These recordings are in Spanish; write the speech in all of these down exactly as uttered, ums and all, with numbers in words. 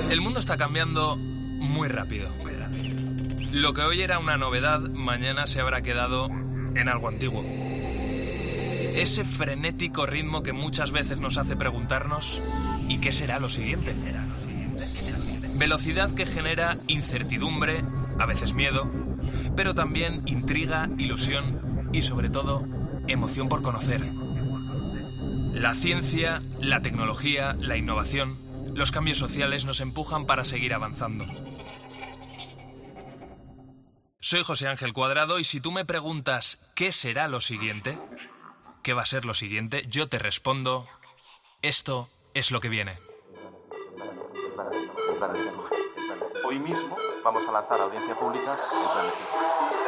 El mundo está cambiando muy rápido. Lo que hoy era una novedad, mañana se habrá quedado en algo antiguo. Ese frenético ritmo que muchas veces nos hace preguntarnos ¿y qué será lo siguiente? Velocidad que genera incertidumbre, a veces miedo, pero también intriga, ilusión y sobre todo emoción por conocer. La ciencia, la tecnología, la innovación, los cambios sociales nos empujan para seguir avanzando. Soy José Ángel Cuadrado y si tú me preguntas ¿qué será lo siguiente? ¿Qué va a ser lo siguiente? Yo te respondo, esto es lo que viene. Hoy mismo vamos a lanzar a audiencia pública el plan de ciencia.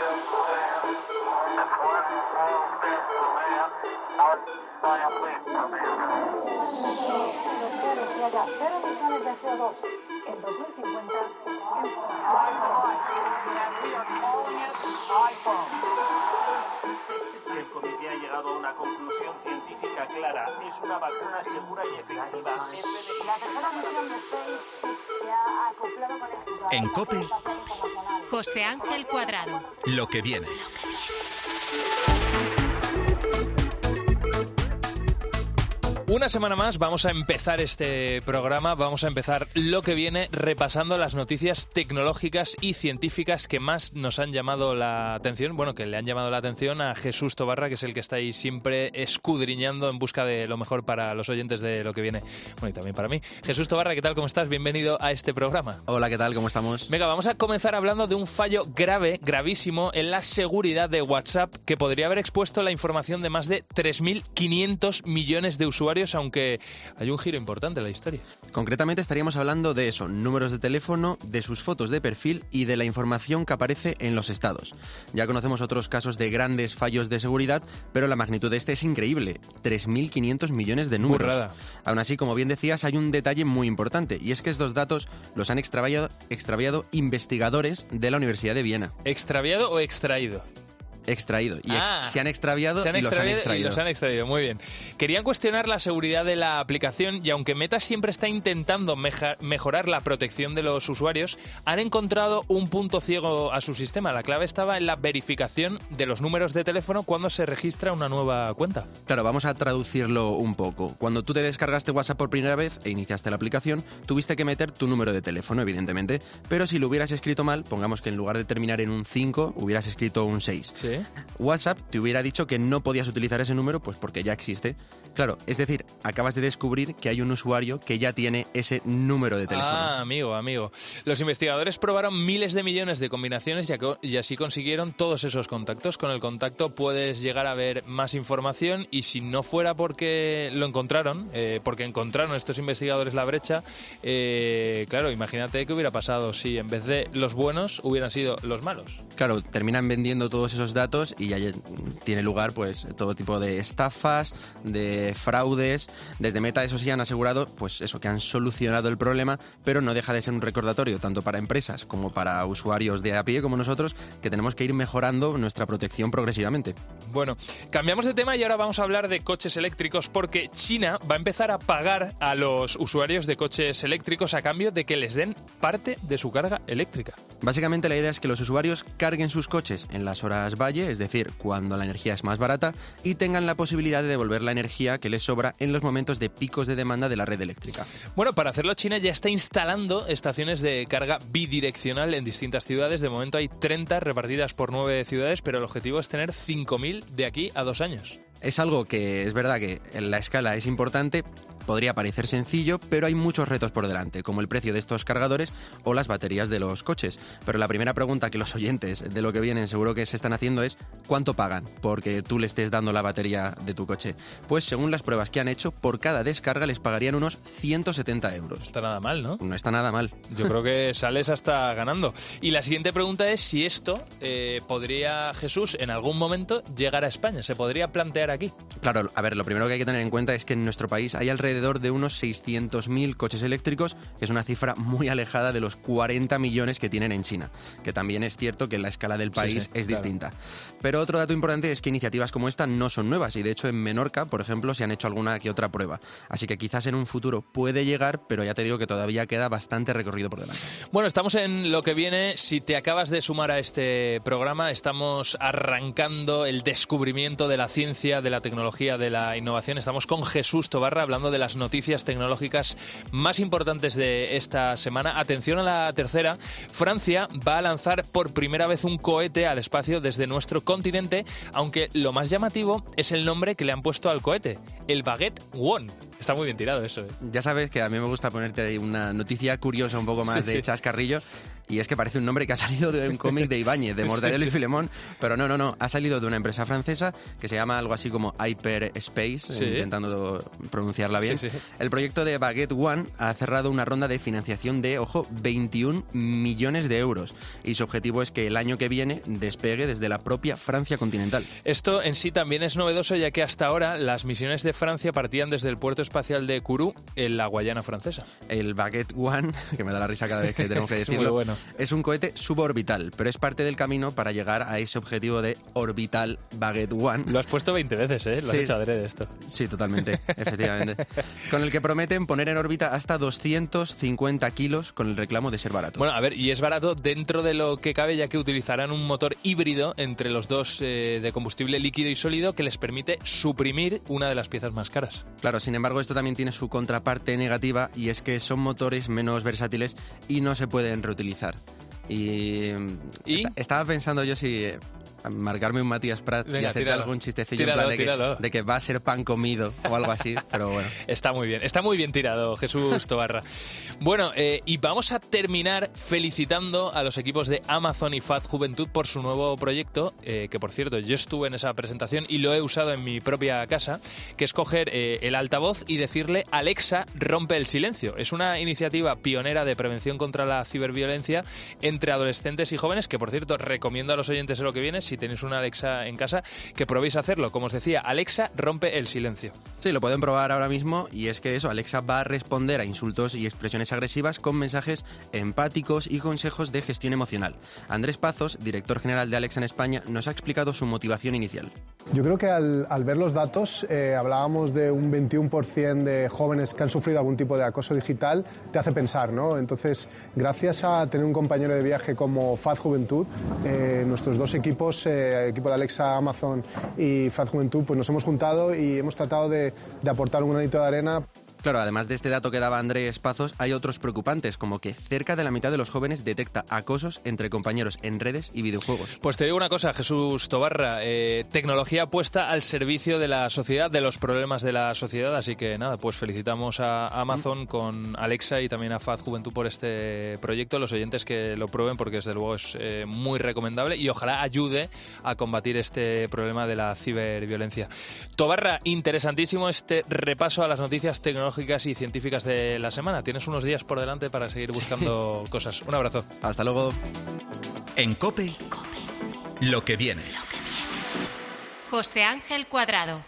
En dos mil cincuenta. El comité ha llegado a una conclusión científica clara. Es una vacuna segura y efectiva. La tercera misión de SpaceX se ha acoplado con éxito. En COPE, José Ángel Cuadrado. lo que viene. Una semana más vamos a empezar este programa, vamos a empezar lo que viene repasando las noticias tecnológicas y científicas que más nos han llamado la atención, bueno, que le han llamado la atención a Jesús Tobarra, que es el que está ahí siempre escudriñando en busca de lo mejor para los oyentes de lo que viene, bueno, y también para mí. Jesús Tobarra, ¿qué tal? ¿Cómo estás? Bienvenido a este programa. Hola, ¿qué tal? ¿Cómo estamos? Venga, vamos a comenzar hablando de un fallo grave, gravísimo, en la seguridad de WhatsApp que podría haber expuesto la información de más de tres mil quinientos millones de usuarios, aunque hay un giro importante en la historia. Concretamente estaríamos hablando de eso, números de teléfono, de sus fotos de perfil y de la información que aparece en los estados. Ya conocemos otros casos de grandes fallos de seguridad, pero la magnitud de este es increíble, tres mil quinientos millones de números. Burrada. Aún así, como bien decías, hay un detalle muy importante, y es que estos datos los han extraviado, extraviado investigadores de la Universidad de Viena. ¿Extraviado o extraído? Extraído. Y ex- Ah, se han extraviado se han y los han extraviado extraído. y los han extraído, muy bien. Querían cuestionar la seguridad de la aplicación y aunque Meta siempre está intentando meja- mejorar la protección de los usuarios, han encontrado un punto ciego a su sistema. La clave estaba en la verificación de los números de teléfono cuando se registra una nueva cuenta. Claro, vamos a traducirlo un poco. Cuando tú te descargaste WhatsApp por primera vez e iniciaste la aplicación, tuviste que meter tu número de teléfono, evidentemente, pero si lo hubieras escrito mal, pongamos que en lugar de terminar en un cinco, hubieras escrito un seis. ¿Sí? WhatsApp te hubiera dicho que no podías utilizar ese número pues porque ya existe. Claro, es decir, acabas de descubrir que hay un usuario que ya tiene ese número de teléfono. Ah, amigo, amigo. Los investigadores probaron miles de millones de combinaciones y, aco- y así consiguieron todos esos contactos. Con el contacto puedes llegar a ver más información y si no fuera porque lo encontraron, eh, porque encontraron estos investigadores la brecha, eh, claro, imagínate qué hubiera pasado si en vez de los buenos hubieran sido los malos. Claro, terminan vendiendo todos esos datos y ya tiene lugar pues todo tipo de estafas, de fraudes. Desde Meta, eso sí, han asegurado pues eso, que han solucionado el problema, pero no deja de ser un recordatorio tanto para empresas como para usuarios de a pie como nosotros, que tenemos que ir mejorando nuestra protección progresivamente. Bueno, cambiamos de tema y ahora vamos a hablar de coches eléctricos porque China va a empezar a pagar a los usuarios de coches eléctricos a cambio de que les den parte de su carga eléctrica. Básicamente la idea es que los usuarios carguen sus coches en las horas valle, es decir, cuando la energía es más barata, y tengan la posibilidad de devolver la energía que les sobra en los momentos de picos de demanda de la red eléctrica. Bueno, para hacerlo China ya está instalando estaciones de carga bidireccional en distintas ciudades. De momento hay treinta repartidas por nueve ciudades, pero el objetivo es tener cinco mil de aquí a dos años. Es algo que es verdad que en la escala es importante, podría parecer sencillo, pero hay muchos retos por delante, como el precio de estos cargadores o las baterías de los coches. Pero la primera pregunta que los oyentes de lo que vienen seguro que se están haciendo es ¿cuánto pagan porque tú le estés dando la batería de tu coche? Pues según las pruebas que han hecho, por cada descarga les pagarían unos ciento setenta euros. No está nada mal, ¿no? No está nada mal. Yo creo que sales hasta ganando. Y la siguiente pregunta es si esto eh, podría, Jesús, en algún momento llegar a España. ¿Se podría plantear aquí? Claro, a ver, lo primero que hay que tener en cuenta es que en nuestro país hay alrededor alrededor de unos seiscientos mil coches eléctricos, que es una cifra muy alejada de los cuarenta millones que tienen en China, que también es cierto que la escala del país sí, sí, es claro. distinta. Pero otro dato importante es que iniciativas como esta no son nuevas y de hecho en Menorca, por ejemplo, se han hecho alguna que otra prueba. Así que quizás en un futuro puede llegar, pero ya te digo que todavía queda bastante recorrido por delante. Bueno, estamos en lo que viene. Si te acabas de sumar a este programa, estamos arrancando el descubrimiento de la ciencia, de la tecnología, de la innovación. Estamos con Jesús Tobarra hablando de las noticias tecnológicas más importantes de esta semana. Atención a la tercera. Francia va a lanzar por primera vez un cohete al espacio desde nuestro continente, aunque lo más llamativo es el nombre que le han puesto al cohete, el Baguette One. Está muy bien tirado eso, ¿eh? Ya sabes que a mí me gusta ponerte ahí una noticia curiosa un poco más sí, de sí. chascarrillo, y es que parece un nombre que ha salido de un cómic de Ibáñez, de Mortadelo sí, sí. y Filemón, pero no, no, no, ha salido de una empresa francesa que se llama algo así como Hyperspace, sí. intentando pronunciarla bien. Sí, sí. El proyecto de Baguette One ha cerrado una ronda de financiación de, ojo, veintiún millones de euros, y su objetivo es que el año que viene despegue desde la propia Francia continental. Esto en sí también es novedoso, ya que hasta ahora las misiones de Francia partían desde el puerto espacial de Kourou, en la Guayana francesa. El Baguette One, que me da la risa cada vez que tenemos que decirlo, es, muy bueno. es un cohete suborbital, pero es parte del camino para llegar a ese objetivo de orbital Baguette One. Lo has puesto veinte veces, ¿eh? Lo sí. has hecho adrede esto. Sí, totalmente, efectivamente. Con el que prometen poner en órbita hasta doscientos cincuenta kilos con el reclamo de ser barato. Bueno, a ver, y es barato dentro de lo que cabe, ya que utilizarán un motor híbrido entre los dos eh, de combustible líquido y sólido que les permite suprimir una de las piezas más caras. Claro, sin embargo, esto también tiene su contraparte negativa, y es que son motores menos versátiles y no se pueden reutilizar. Y, ¿Y? Est- estaba pensando yo si eh, marcarme un Matías Prats Venga, y hacer tíralo. algún chistecillo Tíralo, en plan de tíralo. que, de que va a ser pan comido o algo así, pero bueno. Está muy bien, está muy bien tirado, Jesús Tobarra. Bueno, eh, y vamos a terminar felicitando a los equipos de Amazon y Faz Juventud por su nuevo proyecto, eh, que por cierto yo estuve en esa presentación y lo he usado en mi propia casa, que es coger eh, el altavoz y decirle Alexa, rompe el silencio. Es una iniciativa pionera de prevención contra la ciberviolencia entre adolescentes y jóvenes, que por cierto recomiendo a los oyentes de lo que viene, si tenéis una Alexa en casa, que probéis a hacerlo. Como os decía, Alexa, rompe el silencio. Sí, lo pueden probar ahora mismo, y es que eso, Alexa va a responder a insultos y expresiones agresivas con mensajes empáticos y consejos de gestión emocional. Andrés Pazos, director general de Alexa en España, nos ha explicado su motivación inicial. Yo creo que al, al ver los datos, eh, hablábamos de un veintiuno por ciento de jóvenes que han sufrido algún tipo de acoso digital, te hace pensar, ¿no? Entonces, gracias a tener un compañero de viaje como Faz Juventud, eh, nuestros dos equipos, eh, el equipo de Alexa, Amazon y Faz Juventud, pues nos hemos juntado y hemos tratado de, de aportar un granito de arena. Claro, además de este dato que daba Andrés Pazos, hay otros preocupantes, como que cerca de la mitad de los jóvenes detecta acosos entre compañeros en redes y videojuegos. Pues te digo una cosa, Jesús Tobarra, eh, tecnología puesta al servicio de la sociedad, de los problemas de la sociedad, así que nada, pues felicitamos a Amazon con Alexa y también a Faz Juventud por este proyecto, los oyentes que lo prueben, porque desde luego es eh, muy recomendable y ojalá ayude a combatir este problema de la ciberviolencia. Tobarra, interesantísimo este repaso a las noticias tecnológicas y científicas de la semana. Tienes unos días por delante para seguir buscando cosas. Un abrazo. Hasta luego. En COPE, lo que viene. José Ángel Cuadrado.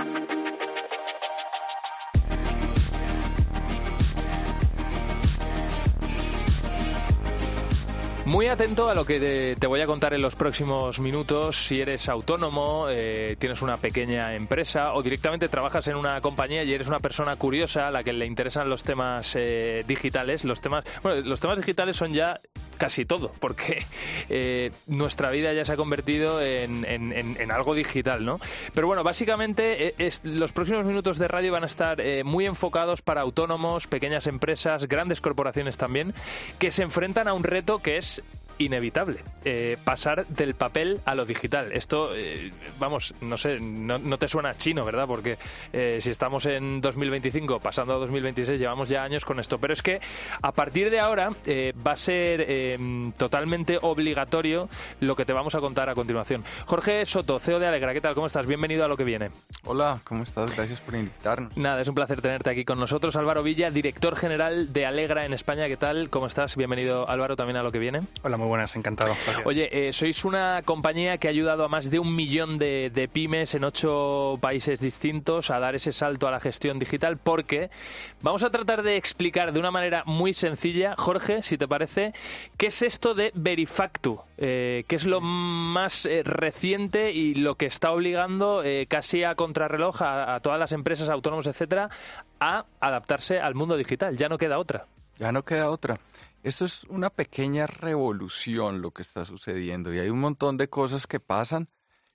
Muy atento a lo que te, te voy a contar en los próximos minutos. Si eres autónomo, eh, tienes una pequeña empresa o directamente trabajas en una compañía y eres una persona curiosa a la que le interesan los temas eh, digitales, los temas, bueno, los temas digitales son ya casi todo, porque eh, nuestra vida ya se ha convertido en, en, en, en algo digital, ¿no? Pero bueno, básicamente es, es, los próximos minutos de radio van a estar eh, muy enfocados para autónomos, pequeñas empresas, grandes corporaciones también, que se enfrentan a un reto que es inevitable, eh, pasar del papel a lo digital. Esto, eh, vamos, no sé, no, no te suena chino, ¿verdad? Porque eh, si estamos en dos mil veinticinco, pasando a dos mil veintiséis, llevamos ya años con esto. Pero es que a partir de ahora eh, va a ser eh, totalmente obligatorio lo que te vamos a contar a continuación. Jorge Soto, C E O de Alegra, ¿qué tal? ¿Cómo estás? Bienvenido a Lo que viene. Hola, ¿cómo estás? Gracias por invitarnos. Nada, es un placer tenerte aquí con nosotros. Álvaro Villa, director general de Alegra en España, ¿qué tal? ¿Cómo estás? Bienvenido, Álvaro, también a Lo que viene. Hola, muy Muy buenas, encantado. Gracias. Oye, eh, sois una compañía que ha ayudado a más de un millón de, de pymes en ocho países distintos a dar ese salto a la gestión digital, porque vamos a tratar de explicar de una manera muy sencilla, Jorge, si te parece, qué es esto de Verifactu, eh, qué es lo más eh, reciente y lo que está obligando eh, casi a contrarreloj a, a todas las empresas, autónomos, etcétera, a adaptarse al mundo digital. Ya no queda otra. Ya no queda otra. Esto es una pequeña revolución lo que está sucediendo y hay un montón de cosas que pasan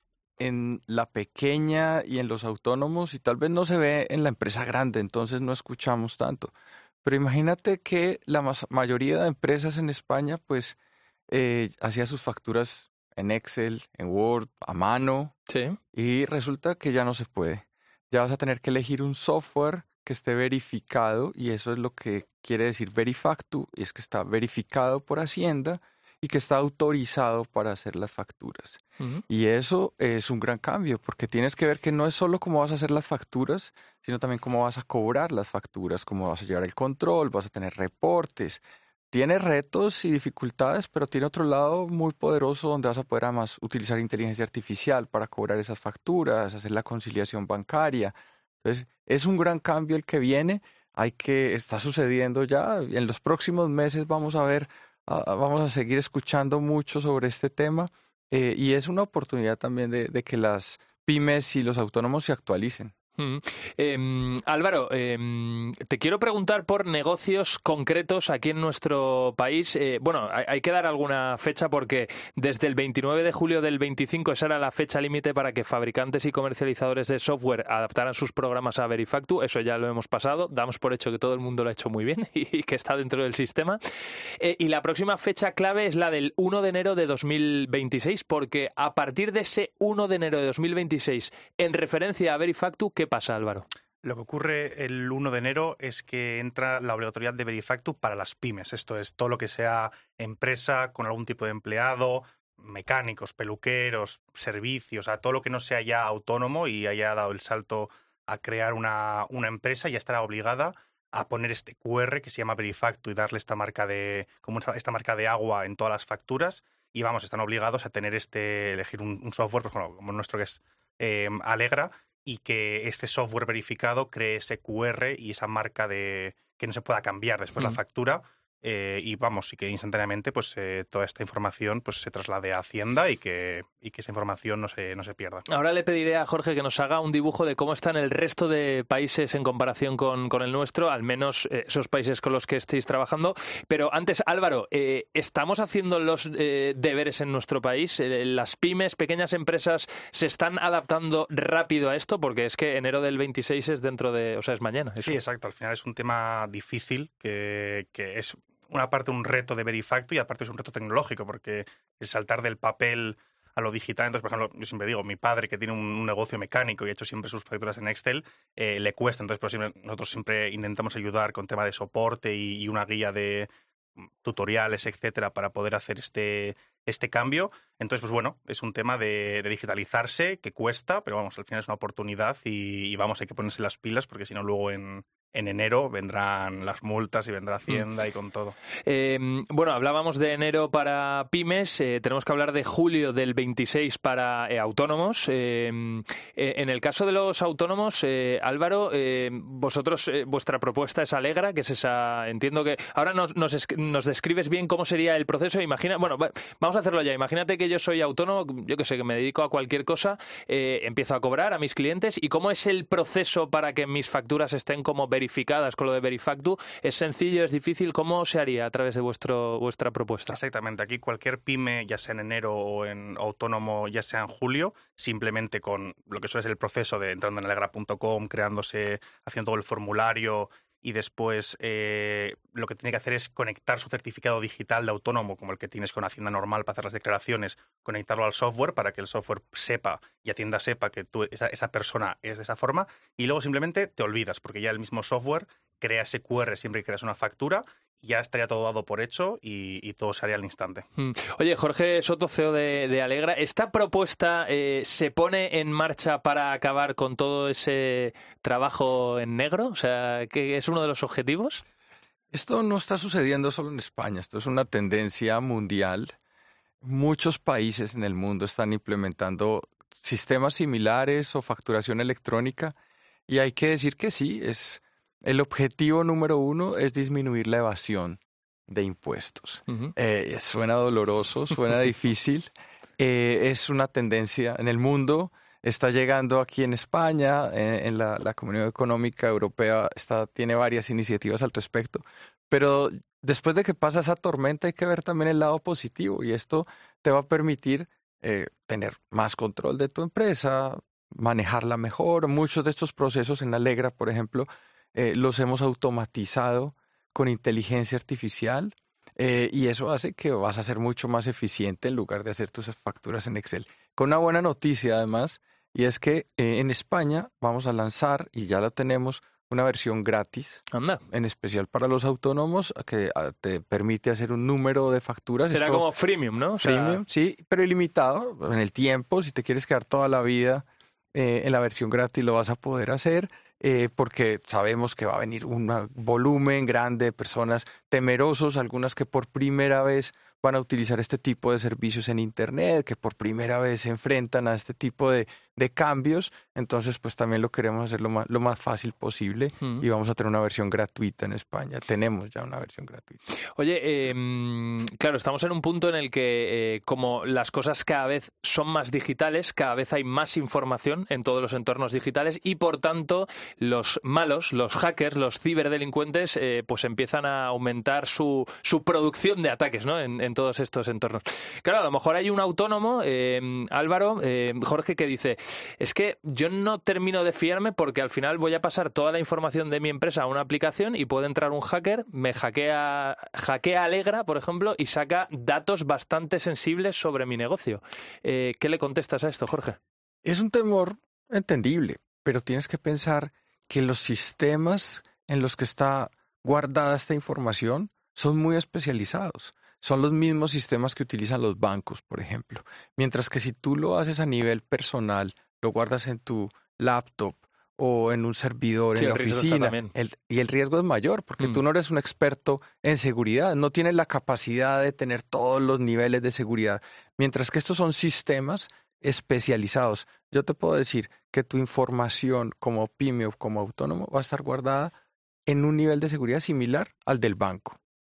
en la pequeña y en los autónomos y tal vez no se ve en la empresa grande, entonces no escuchamos tanto. Pero imagínate que la mayoría de empresas en España pues eh, hacía sus facturas en Excel, en Word, a mano, sí. Y resulta que ya no se puede. Ya vas a tener que elegir un software que esté verificado y eso es lo que quiere decir Verifactu, y es que está verificado por Hacienda y que está autorizado para hacer las facturas. Uh-huh. Y eso es un gran cambio porque tienes que ver que no es solo cómo vas a hacer las facturas, sino también cómo vas a cobrar las facturas, cómo vas a llevar el control, vas a tener reportes. Tiene retos y dificultades, pero tiene otro lado muy poderoso donde vas a poder además utilizar inteligencia artificial para cobrar esas facturas, hacer la conciliación bancaria. Entonces, es un gran cambio el que viene, hay que, está sucediendo ya, en los próximos meses vamos a ver, uh, vamos a seguir escuchando mucho sobre este tema eh, y es una oportunidad también de, de que las pymes y los autónomos se actualicen. Mm. Eh, Álvaro, eh, te quiero preguntar por negocios concretos aquí en nuestro país. Eh, bueno, hay, hay que dar alguna fecha porque desde el veintinueve de julio del veinticinco esa era la fecha límite para que fabricantes y comercializadores de software adaptaran sus programas a Verifactu. Eso ya lo hemos pasado. Damos por hecho que todo el mundo lo ha hecho muy bien y, y que está dentro del sistema. Eh, y la próxima fecha clave es la del uno de enero de dos mil veintiséis, porque a partir de ese uno de enero de dos mil veintiséis, en referencia a Verifactu, ¿qué pasa, Álvaro? Lo que ocurre el uno de enero es que entra la obligatoriedad de Verifactu para las pymes. Esto es todo lo que sea empresa con algún tipo de empleado, mecánicos, peluqueros, servicios, o sea, todo lo que no sea ya autónomo y haya dado el salto a crear una, una empresa ya estará obligada a poner este cu erre que se llama Verifactu y darle esta marca de, como esta, esta marca de agua en todas las facturas. Y vamos, están obligados a tener este, elegir un, un software, por ejemplo, como nuestro que es eh, Alegra, y que este software verificado cree ese cu erre y esa marca de que no se pueda cambiar después mm. la factura. Eh, y vamos, y que instantáneamente pues eh, toda esta información pues se traslade a Hacienda y que, y que esa información no se, no se pierda. Ahora le pediré a Jorge que nos haga un dibujo de cómo están el resto de países en comparación con, con el nuestro, al menos eh, esos países con los que estéis trabajando. Pero antes, Álvaro, eh, ¿estamos haciendo los eh, deberes en nuestro país? Eh, ¿Las pymes, pequeñas empresas, se están adaptando rápido a esto? Porque es que enero del veintiséis es dentro de... o sea, es mañana. Eso. Sí, exacto. Al final es un tema difícil que, que es... una parte un reto de Verifactu y aparte es un reto tecnológico porque el saltar del papel a lo digital, entonces por ejemplo yo siempre digo, mi padre que tiene un, un negocio mecánico y ha hecho siempre sus facturas en Excel, eh, le cuesta, entonces por siempre, nosotros siempre intentamos ayudar con tema de soporte y, y una guía de tutoriales, etcétera, para poder hacer este, este cambio. Entonces, pues bueno, es un tema de, de digitalizarse que cuesta, pero vamos, al final es una oportunidad y, y vamos, hay que ponerse las pilas porque si no luego en... en enero vendrán las multas y vendrá Hacienda mm. y con todo. Eh, bueno, hablábamos de enero para pymes, eh, tenemos que hablar de julio del veintiséis para eh, autónomos. Eh, eh, en el caso de los autónomos, eh, Álvaro, eh, vosotros, eh, vuestra propuesta es Alegra, que es esa, entiendo que... Ahora nos, nos, nos describes bien cómo sería el proceso. Imagina, bueno, vamos a hacerlo ya. Imagínate que yo soy autónomo, yo que sé, que me dedico a cualquier cosa, eh, empiezo a cobrar a mis clientes y cómo es el proceso para que mis facturas estén como verificadas con lo de Verifactu. ¿Es sencillo, es difícil? ¿Cómo se haría a través de vuestro vuestra propuesta? Exactamente. Aquí cualquier pyme, ya sea en enero o en autónomo, ya sea en julio, simplemente con lo que suele ser el proceso de entrando en alegra punto com, creándose, haciendo todo el formulario y después eh, lo que tiene que hacer es conectar su certificado digital de autónomo, como el que tienes con Hacienda normal para hacer las declaraciones, conectarlo al software para que el software sepa y Hacienda sepa que tú, esa, esa persona es de esa forma, y luego simplemente te olvidas, porque ya el mismo software crea ese cu erre siempre que creas una factura, ya estaría todo dado por hecho y, y todo se haría al instante. Oye, Jorge Soto, C E O de, de Alegra, ¿esta propuesta eh, se pone en marcha para acabar con todo ese trabajo en negro? O sea, ¿que es uno de los objetivos? Esto no está sucediendo solo en España, esto es una tendencia mundial. muchos países en el mundo están implementando sistemas similares o facturación electrónica y hay que decir que sí, es el objetivo número uno es disminuir la evasión de impuestos. Uh-huh. Eh, suena doloroso, suena difícil, eh, es una tendencia en el mundo, está llegando aquí en España, en, en la, la Comunidad Económica Europea está, tiene varias iniciativas al respecto, pero después de que pasa esa tormenta hay que ver también el lado positivo y esto te va a permitir eh, tener más control de tu empresa, manejarla mejor. Muchos de estos procesos en Alegra, por ejemplo, eh, los hemos automatizado con inteligencia artificial eh, y eso hace que vas a ser mucho más eficiente en lugar de hacer tus facturas en Excel. Con una buena noticia además, y es que eh, en España vamos a lanzar, y ya la tenemos, una versión gratis, Anda. En especial para los autónomos, que te permite hacer un número de facturas. Será Esto, como freemium, ¿no? O sea... Freemium, sí, pero ilimitado en el tiempo. Si te quieres quedar toda la vida eh, en la versión gratis, lo vas a poder hacer, eh, porque sabemos que va a venir un volumen grande de personas temerosos, algunas que por primera vez van a utilizar este tipo de servicios en Internet, que por primera vez se enfrentan a este tipo de, de cambios. Entonces, pues también lo queremos hacer lo más, lo más fácil posible mm. y vamos a tener una versión gratuita en España. Tenemos ya una versión gratuita. Oye, eh, claro, estamos en un punto en el que eh, como las cosas cada vez son más digitales, cada vez hay más información en todos los entornos digitales y, por tanto, los malos, los hackers, los ciberdelincuentes, eh, pues empiezan a aumentar su, su producción de ataques, ¿no? En, en todos estos entornos. Claro, a lo mejor hay un autónomo, eh, Álvaro, eh, Jorge, que dice, es que yo no termino de fiarme porque al final voy a pasar toda la información de mi empresa a una aplicación y puede entrar un hacker, me hackea, hackea Alegra, por ejemplo, y saca datos bastante sensibles sobre mi negocio. Eh, ¿Qué le contestas a esto, Jorge? Es un temor entendible, pero tienes que pensar que los sistemas en los que está guardada esta información son muy especializados. Son los mismos sistemas que utilizan los bancos, por ejemplo. Mientras que si tú lo haces a nivel personal, lo guardas en tu laptop o en un servidor sí, en la oficina, el, y el riesgo es mayor porque mm. tú no eres un experto en seguridad, no tienes la capacidad de tener todos los niveles de seguridad. Mientras que estos son sistemas especializados. Yo te puedo decir que tu información como pyme o como autónomo va a estar guardada en un nivel de seguridad similar al del banco.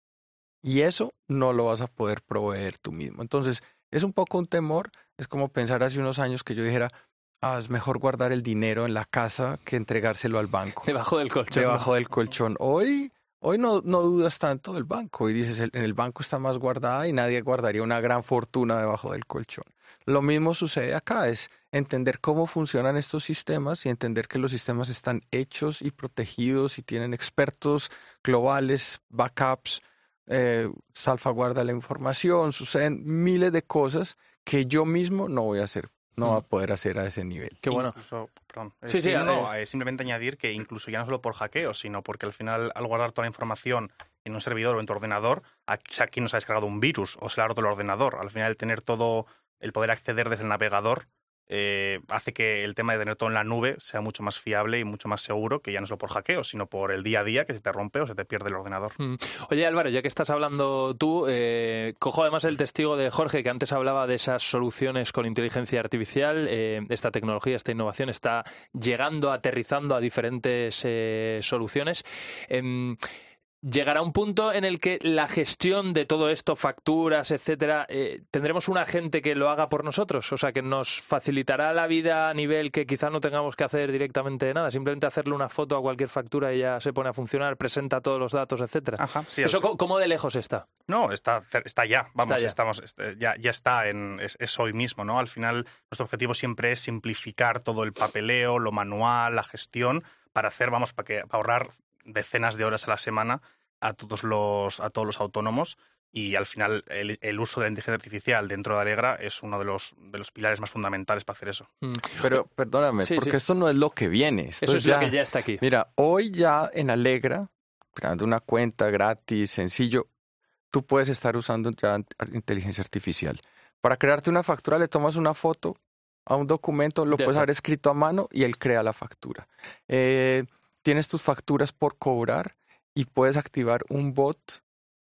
Y eso no lo vas a poder proveer tú mismo. Entonces, es un poco un temor. Es como pensar hace unos años que yo dijera, ah, es mejor guardar el dinero en la casa que entregárselo al banco. Debajo del colchón. Debajo ¿no? del colchón. Hoy, hoy no, no dudas tanto del banco. Y dices, en el banco está más guardada y nadie guardaría una gran fortuna debajo del colchón. Lo mismo sucede acá. Es entender cómo funcionan estos sistemas y entender que los sistemas están hechos y protegidos y tienen expertos globales, backups, Eh, salvaguarda la información, suceden miles de cosas que yo mismo no voy a hacer, no mm. voy a poder hacer a ese nivel. Qué bueno. Incluso, perdón, sí, sí, sí, no, eh, simplemente añadir que incluso ya no solo por hackeo, sino porque al final al guardar toda la información en un servidor o en tu ordenador, aquí, aquí nos ha descargado un virus o se le ha roto el ordenador. Al final el tener todo, el poder acceder desde el navegador, Eh, hace que el tema de tener todo en la nube sea mucho más fiable y mucho más seguro, que ya no solo por hackeo, sino por el día a día que se te rompe o se te pierde el ordenador. Mm. Oye, Álvaro, ya que estás hablando tú, eh, cojo además el testigo de Jorge, que antes hablaba de esas soluciones con inteligencia artificial. Eh, esta tecnología, esta innovación está llegando, aterrizando a diferentes eh, soluciones. Eh, ¿Llegará un punto en el que la gestión de todo esto, facturas, etcétera, eh, tendremos un agente que lo haga por nosotros? O sea, que nos facilitará la vida a nivel que quizás no tengamos que hacer directamente nada, simplemente hacerle una foto a cualquier factura y ya se pone a funcionar, presenta todos los datos, etcétera. Ajá, sí, ¿Eso al... cómo de lejos está? No, está, está ya, vamos, está ya. estamos, ya, ya está, en, es, es hoy mismo, ¿no? Al final, nuestro objetivo siempre es simplificar todo el papeleo, lo manual, la gestión, para hacer, vamos, para, que, para ahorrar decenas de horas a la semana a todos los, a todos los autónomos, y al final el, el uso de la inteligencia artificial dentro de Alegra es uno de los, de los pilares más fundamentales para hacer eso. Mm. Pero perdóname, sí, porque sí. esto no es lo que viene. Esto eso es ya, lo que ya está aquí. Mira, hoy ya en Alegra, creando una cuenta gratis, sencillo, tú puedes estar usando ya inteligencia artificial. Para crearte una factura le tomas una foto a un documento, lo ya puedes está. haber escrito a mano y él crea la factura. Eh, tienes tus facturas por cobrar y puedes activar un bot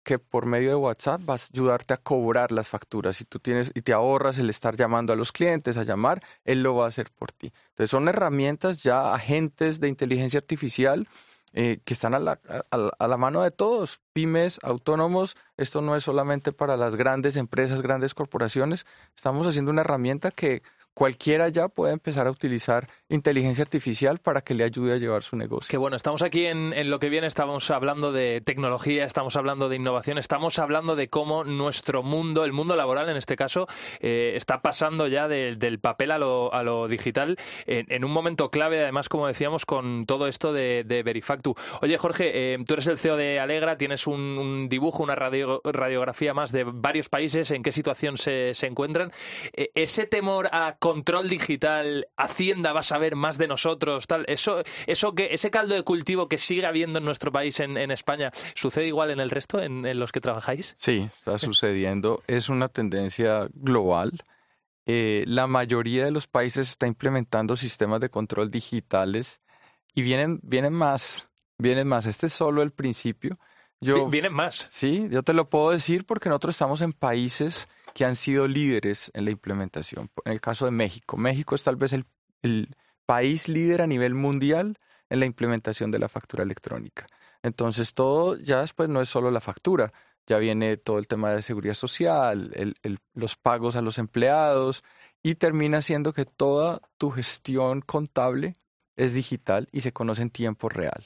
que por medio de WhatsApp va a ayudarte a cobrar las facturas. Si tú tienes y te ahorras el estar llamando a los clientes, a llamar, él lo va a hacer por ti. Entonces son herramientas ya, agentes de inteligencia artificial eh, que están a la, a, a la mano de todos. Pymes, autónomos, esto no es solamente para las grandes empresas, grandes corporaciones. Estamos haciendo una herramienta que cualquiera ya puede empezar a utilizar inteligencia artificial para que le ayude a llevar su negocio. Que bueno, estamos aquí en, en Lo que viene, estamos hablando de tecnología, estamos hablando de innovación, estamos hablando de cómo nuestro mundo, el mundo laboral en este caso, eh, está pasando ya de, del papel a lo, a lo digital en, en un momento clave, además, como decíamos, con todo esto de, de Verifactu. Oye, Jorge, eh, tú eres el C E O de Alegra, tienes un, un dibujo, una radio, radiografía más de varios países, en qué situación se, se encuentran. Eh, ese temor a control digital, Hacienda va a saber más de nosotros, tal, eso, eso que, ese caldo de cultivo que sigue habiendo en nuestro país, en, en España, ¿sucede igual en el resto, en, en los que trabajáis? Sí, está sucediendo. Es una tendencia global. Eh, la mayoría de los países está implementando sistemas de control digitales y vienen, vienen más, vienen más. Este es solo el principio. Yo, ¿Vienen más? Sí, yo te lo puedo decir porque nosotros estamos en países que han sido líderes en la implementación. En el caso de México, México es tal vez el, el país líder a nivel mundial en la implementación de la factura electrónica. Entonces, todo ya después no es solo la factura, ya viene todo el tema de seguridad social, el, el, los pagos a los empleados y termina siendo que toda tu gestión contable es digital y se conoce en tiempo real.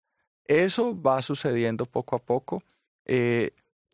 Eso va sucediendo poco a poco. Eh,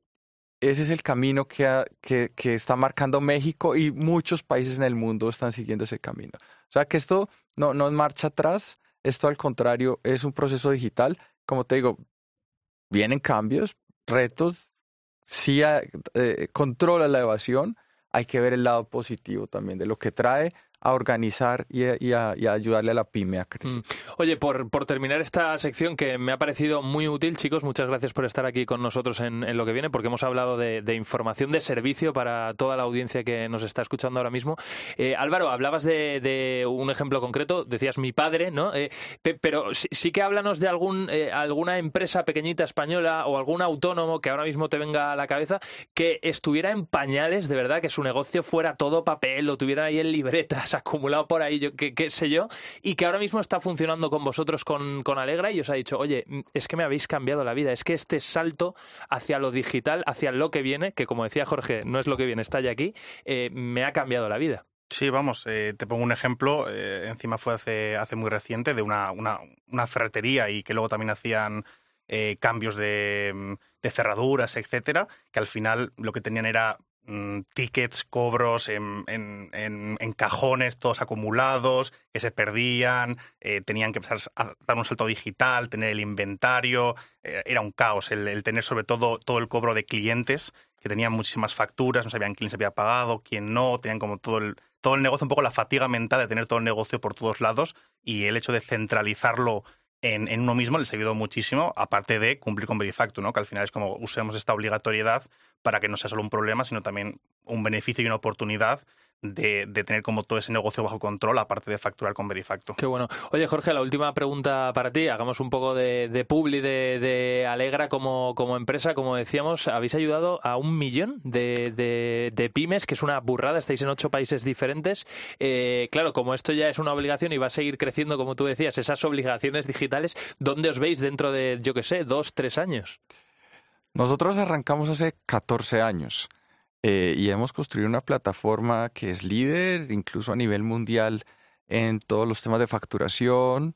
ese es el camino que, ha, que, que está marcando México y muchos países en el mundo están siguiendo ese camino. O sea que esto no, no es marcha atrás, esto al contrario es un proceso digital. Como te digo, vienen cambios, retos, sí eh, controla la evasión, hay que ver el lado positivo también de lo que trae a organizar y a, y a, y a ayudarle a la pyme a crecer. Mm. Oye, por, por terminar esta sección que me ha parecido muy útil, chicos, muchas gracias por estar aquí con nosotros en, en Lo que viene, porque hemos hablado de, de información de servicio para toda la audiencia que nos está escuchando ahora mismo. Eh, Álvaro, hablabas de, de un ejemplo concreto, decías mi padre, ¿no? Eh, pe, pero sí, sí que háblanos de algún eh, alguna empresa pequeñita española o algún autónomo que ahora mismo te venga a la cabeza que estuviera en pañales, de verdad, que su negocio fuera todo papel, lo tuviera ahí en libretas, acumulado por ahí, yo qué, qué sé yo, y que ahora mismo está funcionando con vosotros, con, con Alegra, y os ha dicho, oye, es que me habéis cambiado la vida, es que este salto hacia lo digital, hacia lo que viene, que como decía Jorge, no es lo que viene, está ya aquí, eh, me ha cambiado la vida. Sí, vamos, eh, te pongo un ejemplo, eh, encima fue hace, hace muy reciente, de una, una, una ferretería y que luego también hacían eh, cambios de, de cerraduras, etcétera, que al final lo que tenían era tickets, cobros en, en, en, en cajones todos acumulados, que se perdían, eh, tenían que empezar a dar un salto digital, tener el inventario, eh, era un caos el, el tener sobre todo todo el cobro de clientes, que tenían muchísimas facturas, no sabían quién se había pagado, quién no, tenían como todo el, todo el negocio, un poco la fatiga mental de tener todo el negocio por todos lados, y el hecho de centralizarlo En, en uno mismo les ha ayudado muchísimo, aparte de cumplir con Verifactu, ¿no? Que al final es como usemos esta obligatoriedad para que no sea solo un problema, sino también un beneficio y una oportunidad de, de tener como todo ese negocio bajo control, aparte de facturar con Verifactu. Qué bueno. Oye, Jorge, la última pregunta para ti. Hagamos un poco de, de publi de, de Alegra como, como empresa. Como decíamos, habéis ayudado a un millón de, de, de pymes, que es una burrada. Estáis en ocho países diferentes. Eh, claro, como esto ya es una obligación y va a seguir creciendo, como tú decías, esas obligaciones digitales, ¿dónde os veis dentro de, yo qué sé, dos, tres años? Nosotros arrancamos hace catorce años. Eh, y hemos construido una plataforma que es líder, incluso a nivel mundial, en todos los temas de facturación,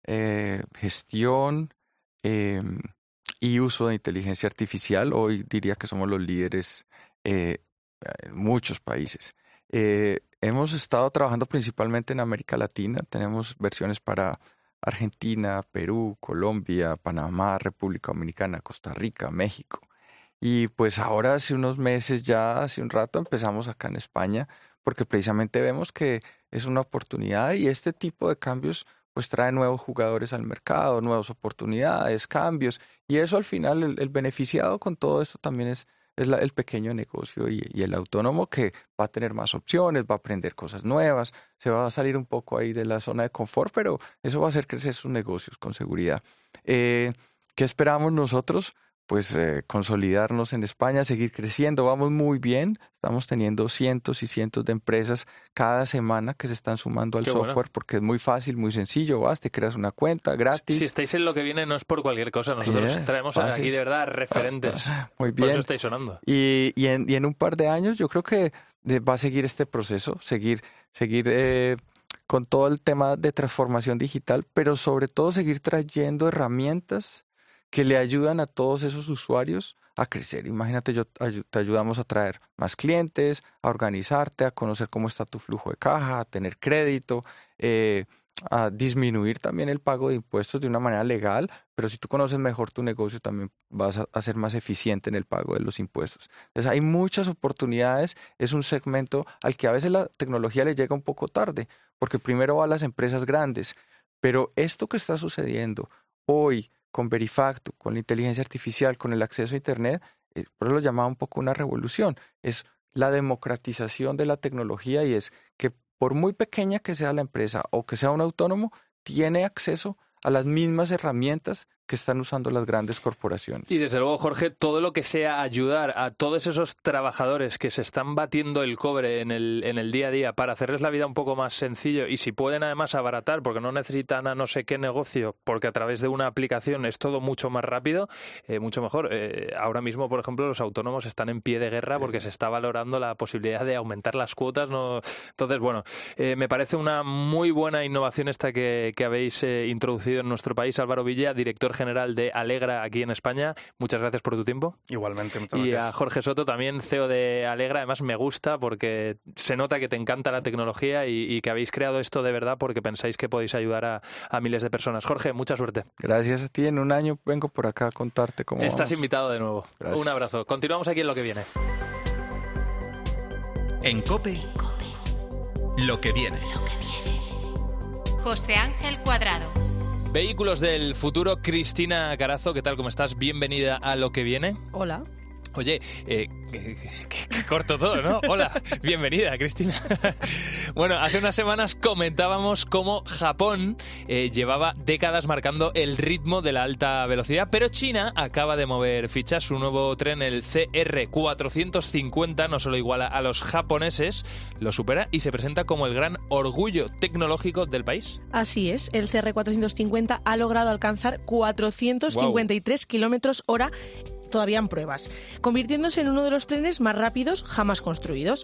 eh, gestión eh, y uso de inteligencia artificial. Hoy diría que somos los líderes eh, en muchos países. Eh, hemos estado trabajando principalmente en América Latina. Tenemos versiones para Argentina, Perú, Colombia, Panamá, República Dominicana, Costa Rica, México. Y pues ahora hace unos meses ya, hace un rato, empezamos acá en España porque precisamente vemos que es una oportunidad y este tipo de cambios pues trae nuevos jugadores al mercado, nuevas oportunidades, cambios. Y eso al final, el, el beneficiado con todo esto también es, es la, el pequeño negocio y, y el autónomo que va a tener más opciones, va a aprender cosas nuevas, se va a salir un poco ahí de la zona de confort, pero eso va a hacer crecer sus negocios con seguridad. Eh, ¿Qué esperamos nosotros? pues eh, consolidarnos en España, seguir creciendo. Vamos muy bien, estamos teniendo cientos y cientos de empresas cada semana que se están sumando al Qué software bueno. porque es muy fácil, muy sencillo, vas, te creas una cuenta gratis. Si estáis en lo que viene no es por cualquier cosa, nosotros Sí, traemos fácil. aquí de verdad referentes. Muy Por bien. eso estáis sonando. Y, y, en, y en un par de años yo creo que eh, va a seguir este proceso, seguir, seguir eh, con todo el tema de transformación digital, pero sobre todo seguir trayendo herramientas que le ayudan a todos esos usuarios a crecer. Imagínate, yo te ayudamos a traer más clientes, a organizarte, a conocer cómo está tu flujo de caja, a tener crédito, eh, a disminuir también el pago de impuestos de una manera legal, pero si tú conoces mejor tu negocio también vas a, a ser más eficiente en el pago de los impuestos. Entonces hay muchas oportunidades, es un segmento al que a veces la tecnología le llega un poco tarde, porque primero va a las empresas grandes, pero esto que está sucediendo hoy con Verifactu, con la inteligencia artificial, con el acceso a Internet, eh, por eso lo llamaba un poco una revolución, es la democratización de la tecnología y es que por muy pequeña que sea la empresa o que sea un autónomo, tiene acceso a las mismas herramientas que están usando las grandes corporaciones. Y desde luego, Jorge, todo lo que sea ayudar a todos esos trabajadores que se están batiendo el cobre en el, en el día a día para hacerles la vida un poco más sencillo y si pueden además abaratar porque no necesitan a no sé qué negocio, porque a través de una aplicación es todo mucho más rápido, eh, mucho mejor. Eh, ahora mismo, por ejemplo, los autónomos están en pie de guerra sí. porque se está valorando la posibilidad de aumentar las cuotas. ¿no? Entonces, bueno, eh, me parece una muy buena innovación esta que, que habéis eh, introducido en nuestro país. Álvaro Villa, director general de Alegra aquí en España. Muchas gracias por tu tiempo. Igualmente, muchas y gracias. A Jorge Soto, también C E O de Alegra. Además, me gusta porque se nota que te encanta la tecnología y, y que habéis creado esto de verdad porque pensáis que podéis ayudar a, a miles de personas. Jorge, mucha suerte. Gracias a ti. En un año vengo por acá a contarte cómo Estás vamos. invitado de nuevo. Gracias. Un abrazo. Continuamos aquí en Lo que viene. En COPE, Lo que viene. Lo que viene. José Ángel Cuadrado. Vehículos del futuro, Cristina Carazo, ¿qué tal? ¿Cómo estás? Bienvenida a Lo que viene. Hola. Oye, eh, qué, qué, qué corto todo, ¿no? Hola, bienvenida, Cristina. Bueno, hace unas semanas comentábamos cómo Japón eh, llevaba décadas marcando el ritmo de la alta velocidad, pero China acaba de mover fichas. Su nuevo tren, el C R cuatrocientos cincuenta, no solo iguala a los japoneses, lo supera y se presenta como el gran orgullo tecnológico del país. Así es, el C R cuatrocientos cincuenta ha logrado alcanzar cuatrocientos cincuenta y tres wow. kilómetros hora todavía en pruebas, convirtiéndose en uno de los trenes más rápidos jamás construidos.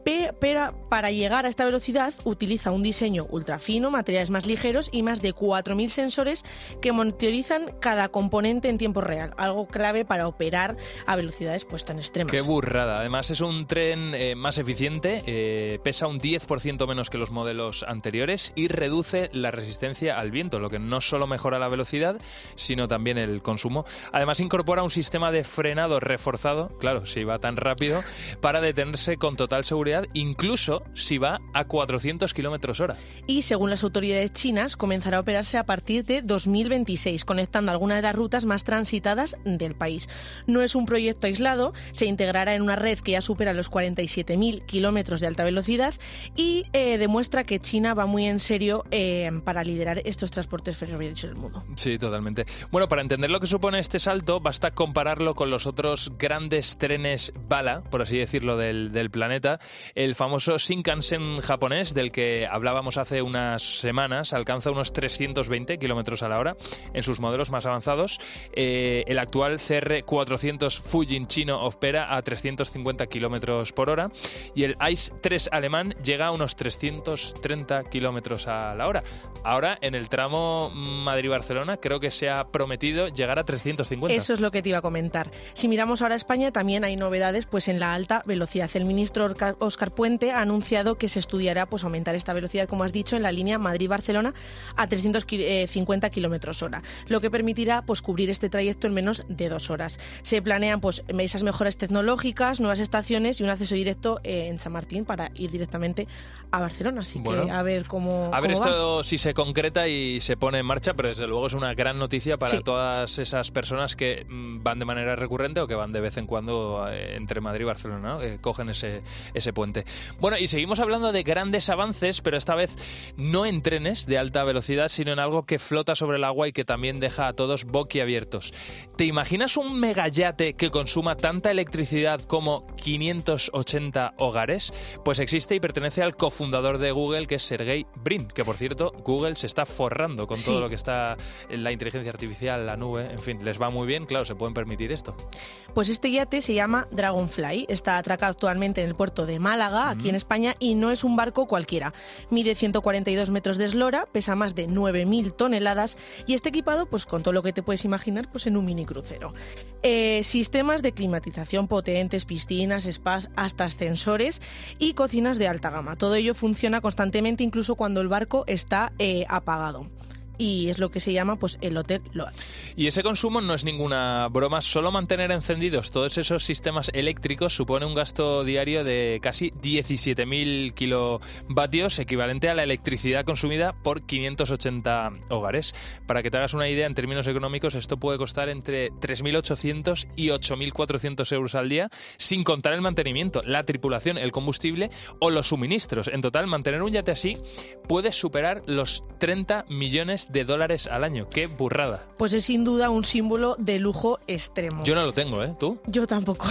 Pero para llegar a esta velocidad utiliza un diseño ultra fino, materiales más ligeros y más de cuatro mil sensores que monitorizan cada componente en tiempo real, algo clave para operar a velocidades pues tan extremas. Qué burrada. Además es un tren eh, más eficiente, eh, pesa un diez por ciento menos que los modelos anteriores y reduce la resistencia al viento, lo que no solo mejora la velocidad, sino también el consumo. Además incorpora un sistema de frenado reforzado, claro, si va tan rápido, para detenerse con total seguridad, incluso si va a cuatrocientos kilómetros hora. Y según las autoridades chinas, comenzará a operarse a partir de dos mil veintiséis, conectando algunas de las rutas más transitadas del país. No es un proyecto aislado, se integrará en una red que ya supera los cuarenta y siete mil kilómetros de alta velocidad y eh, demuestra que China va muy en serio eh, para liderar estos transportes ferroviarios en el mundo. Sí, totalmente. Bueno, para entender lo que supone este salto, basta compararlo con los otros grandes trenes bala, por así decirlo, del, del planeta. El famoso Shinkansen japonés, del que hablábamos hace unas semanas, alcanza unos trescientos veinte kilómetros a la hora en sus modelos más avanzados. Eh, el actual C R cuatrocientos Fujin chino opera a trescientos cincuenta kilómetros por hora y el I C E tres alemán llega a unos trescientos treinta kilómetros a la hora. Ahora, en el tramo Madrid-Barcelona, creo que se ha prometido llegar a trescientos cincuenta. Eso es lo que te iba a comentar. Si miramos ahora a España, también hay novedades pues en la alta velocidad. El ministro Óscar Puente ha anunciado que se estudiará pues aumentar esta velocidad, como has dicho, en la línea Madrid-Barcelona a trescientos cincuenta kilómetros hora, lo que permitirá pues cubrir este trayecto en menos de dos horas. Se planean pues esas mejoras tecnológicas, nuevas estaciones y un acceso directo eh, en San Martín para ir directamente a Barcelona. Así bueno, que a ver cómo A ver cómo esto va. Si se concreta y se pone en marcha, pero desde luego es una gran noticia para sí. todas esas personas que mmm, van de manera manera recurrente o que van de vez en cuando eh, entre Madrid y Barcelona, ¿no? Eh, cogen ese, ese puente. Bueno, y seguimos hablando de grandes avances, pero esta vez no en trenes de alta velocidad, sino en algo que flota sobre el agua y que también deja a todos boquiabiertos. ¿Te imaginas un megayate que consuma tanta electricidad como quinientos ochenta hogares? Pues existe y pertenece al cofundador de Google, que es Sergey Brin, que por cierto, Google se está forrando con Sí. todo lo que está en la inteligencia artificial, la nube, en fin, les va muy bien, claro, se pueden permitir esto. Pues este yate se llama Dragonfly, está atracado actualmente en el puerto de Málaga, aquí en España, y no es un barco cualquiera. Mide ciento cuarenta y dos metros de eslora, pesa más de nueve mil toneladas y está equipado pues con todo lo que te puedes imaginar pues en un mini crucero. Eh, sistemas de climatización potentes, piscinas, spas, hasta ascensores y cocinas de alta gama. Todo ello funciona constantemente incluso cuando el barco está eh, apagado. Y es lo que se llama pues el Hotel Load. Y ese consumo no es ninguna broma, solo mantener encendidos todos esos sistemas eléctricos supone un gasto diario de casi diecisiete mil kilovatios, equivalente a la electricidad consumida por quinientos ochenta hogares. Para que te hagas una idea, en términos económicos, esto puede costar entre tres mil ochocientos y ocho mil cuatrocientos euros al día, sin contar el mantenimiento, la tripulación, el combustible o los suministros. En total, mantener un yate así puede superar los treinta millones de dólares al año. ¡Qué burrada! Pues es sin duda un símbolo de lujo extremo. Yo no lo tengo, ¿eh? ¿Tú? Yo tampoco.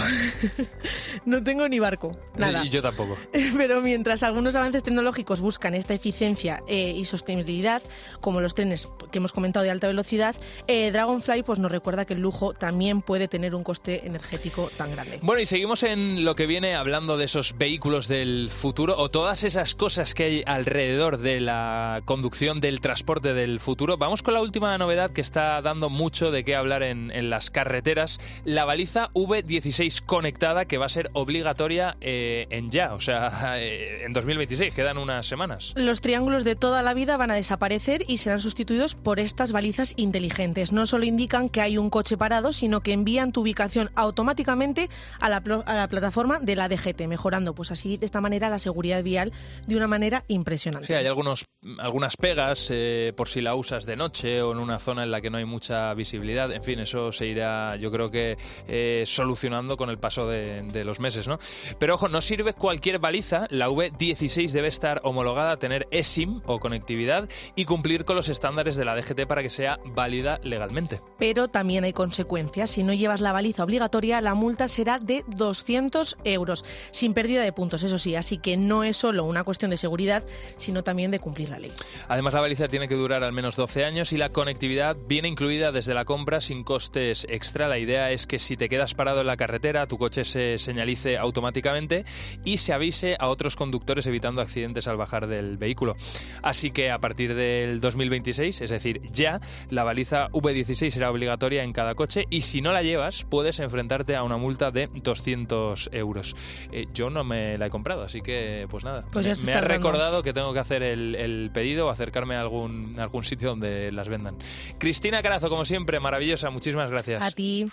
No tengo ni barco, nada. Y yo tampoco. Pero mientras algunos avances tecnológicos buscan esta eficiencia eh, y sostenibilidad, como los trenes que hemos comentado de alta velocidad, eh, Dragonfly pues nos recuerda que el lujo también puede tener un coste energético tan grande. Bueno, y seguimos en lo que viene hablando de esos vehículos del futuro o todas esas cosas que hay alrededor de la conducción, del transporte del futuro. Vamos con la última novedad que está dando mucho de qué hablar en, en las carreteras, la baliza V dieciséis conectada, que va a ser obligatoria eh, en ya, o sea, eh, en dos mil veintiséis, quedan unas semanas. Los triángulos de toda la vida van a desaparecer y serán sustituidos por estas balizas inteligentes. No solo indican que hay un coche parado, sino que envían tu ubicación automáticamente a la, a la plataforma de la D G T, mejorando pues así de esta manera la seguridad vial de una manera impresionante. Sí, hay algunos, algunas pegas eh, por si la usas de noche o en una zona en la que no hay mucha visibilidad. En fin, eso se irá, yo creo que eh, solucionando con el paso de, de los meses, ¿no? Pero ojo, no sirve cualquier baliza. La V dieciséis debe estar homologada a tener eSIM o conectividad y cumplir con los estándares de la D G T para que sea válida legalmente. Pero también hay consecuencias. Si no llevas la baliza obligatoria, la multa será de doscientos euros, sin pérdida de puntos, eso sí. Así que no es solo una cuestión de seguridad, sino también de cumplir la ley. Además, la baliza tiene que durar al menos doce años y la conectividad viene incluida desde la compra sin costes extra. La idea es que si te quedas parado en la carretera, tu coche se señalice automáticamente y se avise a otros conductores, evitando accidentes al bajar del vehículo. Así que a partir del dos mil veintiséis, es decir, ya, la baliza V dieciséis será obligatoria en cada coche y si no la llevas, puedes enfrentarte a una multa de doscientos euros. Eh, yo no me la he comprado, así que pues nada, pues me, ya me ha recordado que tengo que hacer el, el pedido o acercarme a algún, a algún sitio donde las vendan. Cristina Carazo, como siempre, maravillosa, muchísimas gracias. A ti.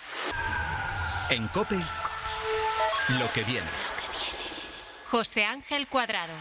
En COPE, lo que viene. José Ángel Cuadrado.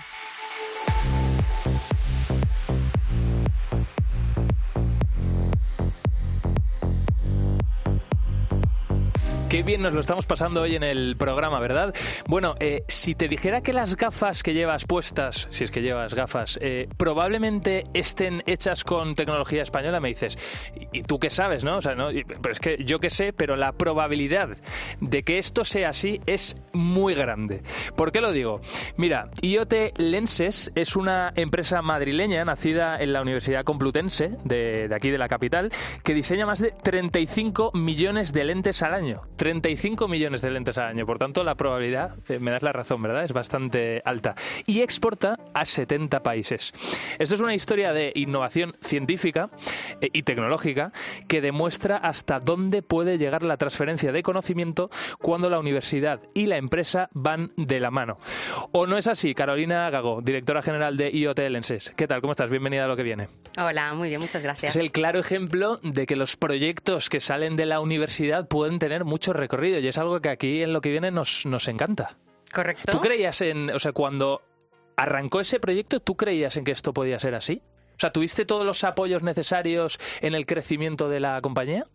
Qué bien nos lo estamos pasando hoy en el programa, ¿verdad? Bueno, eh, si te dijera que las gafas que llevas puestas, si es que llevas gafas, eh, probablemente estén hechas con tecnología española, me dices, ¿y tú qué sabes, no? O sea, no, pero es que yo qué sé, pero la probabilidad de que esto sea así es muy grande. ¿Por qué lo digo? Mira, I O T Lenses es una empresa madrileña nacida en la Universidad Complutense, de, de aquí de la capital, que diseña más de treinta y cinco millones de lentes al año. treinta y cinco millones de lentes al año, por tanto la probabilidad, eh, me das la razón, ¿verdad? Es bastante alta. Y exporta a setenta países. Esto es una historia de innovación científica eh, y tecnológica que demuestra hasta dónde puede llegar la transferencia de conocimiento cuando la universidad y la empresa van de la mano. ¿O no es así? Carolina Gago, directora general de I O T Lenses. ¿Qué tal? ¿Cómo estás? Bienvenida a Lo que viene. Hola, muy bien, muchas gracias. Este es el claro ejemplo de que los proyectos que salen de la universidad pueden tener mucho recorrido y es algo que aquí en Lo que viene nos, nos encanta. Correcto. ¿Tú creías en, o sea, cuando arrancó ese proyecto, tú creías en que esto podía ser así? O sea, ¿tuviste todos los apoyos necesarios en el crecimiento de la compañía?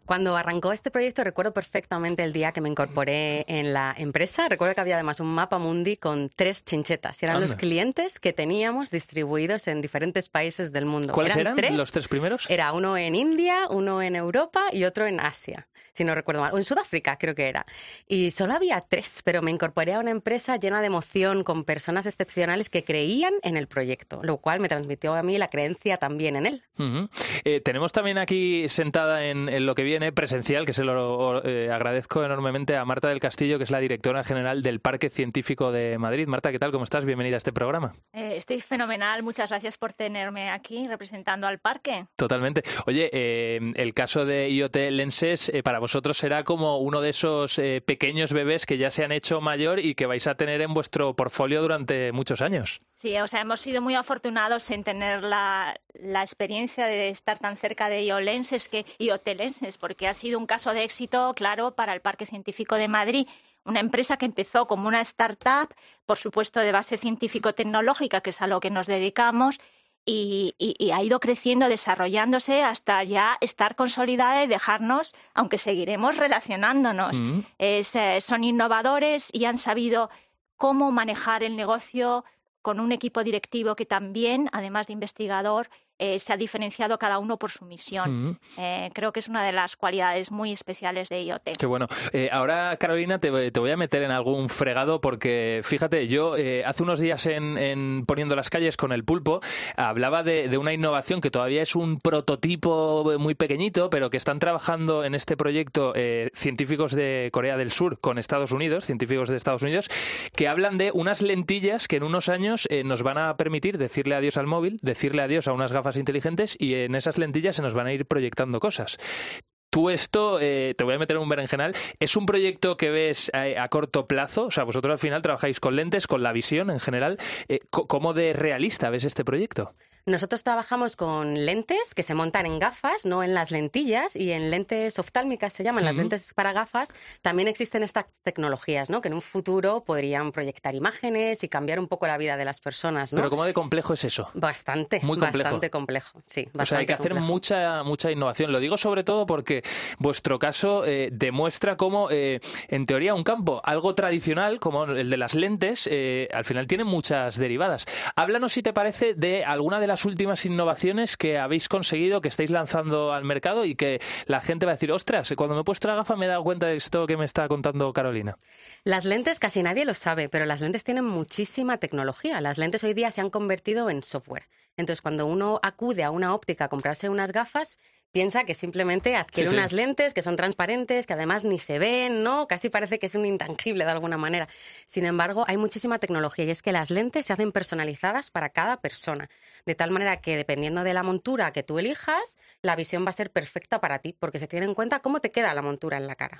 Cuando arrancó este proyecto recuerdo perfectamente el día que me incorporé en la empresa. Recuerdo que había además un mapa mundi con tres chinchetas. Eran Anda. los clientes que teníamos distribuidos en diferentes países del mundo. ¿Cuáles eran, tres. los tres primeros? Era uno en India, uno en Europa y otro en Asia, si no recuerdo mal. O en Sudáfrica creo que era. Y solo había tres, pero me incorporé a una empresa llena de emoción, con personas excepcionales que creían en el proyecto, lo cual me transmitió a mí la creencia también en él. Uh-huh. Eh, tenemos también aquí sentada en, en lo que viene presencial, que se lo eh, agradezco enormemente, a Marta del Castillo, que es la directora general del Parque Científico de Madrid. Marta, ¿qué tal? ¿Cómo estás? Bienvenida a este programa. Eh, estoy fenomenal. Muchas gracias por tenerme aquí representando al parque. Totalmente. Oye, eh, el caso de I O T Lenses eh, para vosotros será como uno de esos eh, pequeños bebés que ya se han hecho mayor y que vais a tener en vuestro portfolio durante muchos años. Sí, o sea, hemos sido muy afortunados en tener la, la experiencia de estar tan cerca de I O Lenses, que I O T Lenses, porque ha sido un caso de éxito, claro, para el Parque Científico de Madrid. Una empresa que empezó como una startup, por supuesto de base científico-tecnológica, que es a lo que nos dedicamos, y, y, y ha ido creciendo, desarrollándose hasta ya estar consolidada y dejarnos, aunque seguiremos relacionándonos. Mm. Es, eh, son innovadores y han sabido cómo manejar el negocio con un equipo directivo que también, además de investigador, eh, se ha diferenciado cada uno por su misión. Mm. Eh, creo que es una de las cualidades muy especiales de I O T. Qué bueno. Eh, ahora, Carolina, te, te voy a meter en algún fregado porque, fíjate, yo eh, hace unos días en, en Poniendo las calles con el Pulpo hablaba de, de una innovación que todavía es un prototipo muy pequeñito, pero que están trabajando en este proyecto eh, científicos de Corea del Sur con Estados Unidos, científicos de Estados Unidos, que hablan de unas lentillas que en unos años eh, nos van a permitir decirle adiós al móvil, decirle adiós a unas gafas inteligentes y en esas lentillas se nos van a ir proyectando cosas. Tú esto, eh, te voy a meter en un berenjenal, ¿es un proyecto que ves a, a corto plazo? O sea, vosotros al final trabajáis con lentes, con la visión en general. Eh, ¿Cómo de realista ves este proyecto? Nosotros trabajamos con lentes que se montan en gafas, no en las lentillas, y en lentes oftálmicas se llaman, uh-huh. las lentes para gafas. También existen estas tecnologías, ¿no? Que en un futuro podrían proyectar imágenes y cambiar un poco la vida de las personas, ¿no? Pero ¿cómo de complejo es eso? Bastante, Muy complejo. bastante complejo, sí. Bastante o sea, hay que hacer complejo. mucha mucha innovación. Lo digo sobre todo porque vuestro caso eh, demuestra cómo, eh, en teoría, un campo algo tradicional, como el de las lentes, eh, al final tiene muchas derivadas. Háblanos, si te parece, de alguna de las las últimas innovaciones que habéis conseguido, que estáis lanzando al mercado y que la gente va a decir, ostras, cuando me he puesto la gafa me he dado cuenta de esto que me está contando Carolina? Las lentes casi nadie lo sabe, pero las lentes tienen muchísima tecnología. Las lentes hoy día se han convertido en software. Entonces, cuando uno acude a una óptica a comprarse unas gafas, piensa que simplemente adquiere sí, unas sí. lentes que son transparentes, que además ni se ven, ¿no? Casi parece que es un intangible de alguna manera. Sin embargo, hay muchísima tecnología y es que las lentes se hacen personalizadas para cada persona. De tal manera que, dependiendo de la montura que tú elijas, la visión va a ser perfecta para ti, porque se tiene en cuenta cómo te queda la montura en la cara.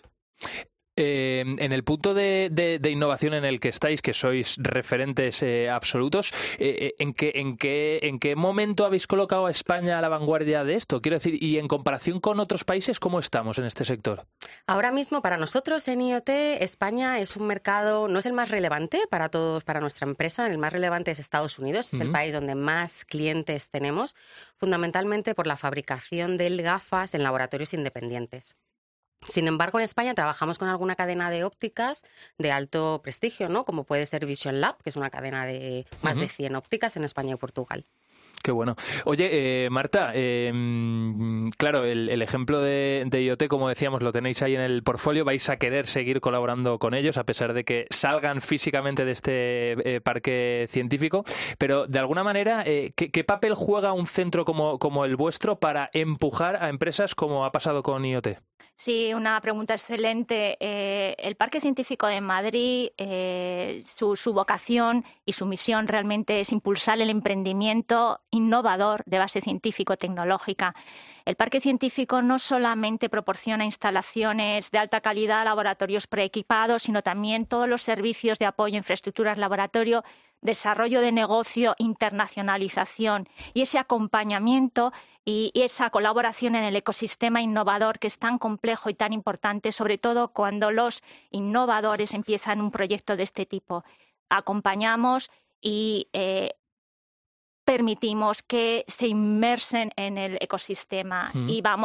Eh, en el punto de, de, de innovación en el que estáis, que sois referentes eh, absolutos, eh, ¿en, qué, en, qué, ¿en qué momento habéis colocado a España a la vanguardia de esto? Quiero decir, y en comparación con otros países, ¿cómo estamos en este sector? Ahora mismo, para nosotros en I O T, España es un mercado, no es el más relevante para todos, para nuestra empresa. El más relevante es Estados Unidos, es uh-huh. el país donde más clientes tenemos, fundamentalmente por la fabricación de gafas en laboratorios independientes. Sin embargo, en España trabajamos con alguna cadena de ópticas de alto prestigio, ¿no? Como puede ser Vision Lab, que es una cadena de más uh-huh. de cien ópticas en España y Portugal. Qué bueno. Oye, eh, Marta, eh, claro, el, el ejemplo de, de I O T, como decíamos, lo tenéis ahí en el portfolio. Vais a querer seguir colaborando con ellos, a pesar de que salgan físicamente de este eh, parque científico. Pero, de alguna manera, eh, ¿qué, ¿qué papel juega un centro como, como el vuestro para empujar a empresas como ha pasado con I O T? Sí, una pregunta excelente. Eh, el Parque Científico de Madrid, eh, su, su vocación y su misión realmente es impulsar el emprendimiento innovador de base científico-tecnológica. El Parque Científico no solamente proporciona instalaciones de alta calidad, laboratorios preequipados, sino también todos los servicios de apoyo, infraestructuras, laboratorio, desarrollo de negocio, internacionalización y ese acompañamiento y esa colaboración en el ecosistema innovador que es tan complejo y tan importante, sobre todo cuando los innovadores empiezan un proyecto de este tipo. Acompañamos y eh, permitimos que se inmersen en el ecosistema mm. y vamos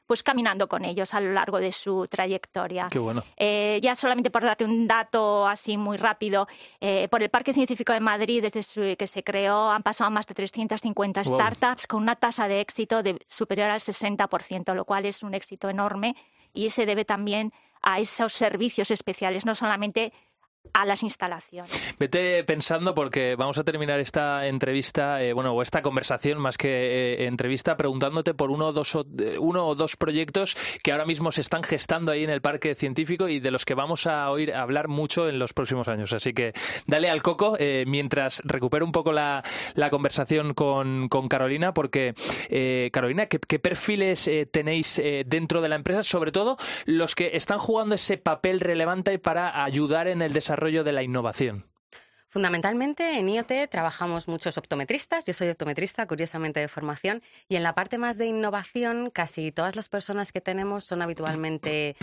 pues caminando con ellos a lo largo de su trayectoria. Qué bueno. Eh, ya solamente por darte un dato así muy rápido, eh, por el Parque Científico de Madrid, desde su, que se creó, han pasado más de trescientas cincuenta wow. startups con una tasa de éxito de, superior al sesenta por ciento, lo cual es un éxito enorme y se debe también a esos servicios especiales, no solamente a las instalaciones. Vete pensando, porque vamos a terminar esta entrevista, eh, bueno, o esta conversación más que eh, entrevista, preguntándote por uno o, dos, uno o dos proyectos que ahora mismo se están gestando ahí en el Parque Científico y de los que vamos a oír hablar mucho en los próximos años. Así que dale al coco eh, mientras recupero un poco la, la conversación con, con Carolina, porque eh, Carolina, ¿qué, qué perfiles eh, tenéis eh, dentro de la empresa? Sobre todo los que están jugando ese papel relevante para ayudar en el desarrollo de la innovación. Fundamentalmente en I O T trabajamos muchos optometristas, yo soy optometrista curiosamente de formación, y en la parte más de innovación casi todas las personas que tenemos son habitualmente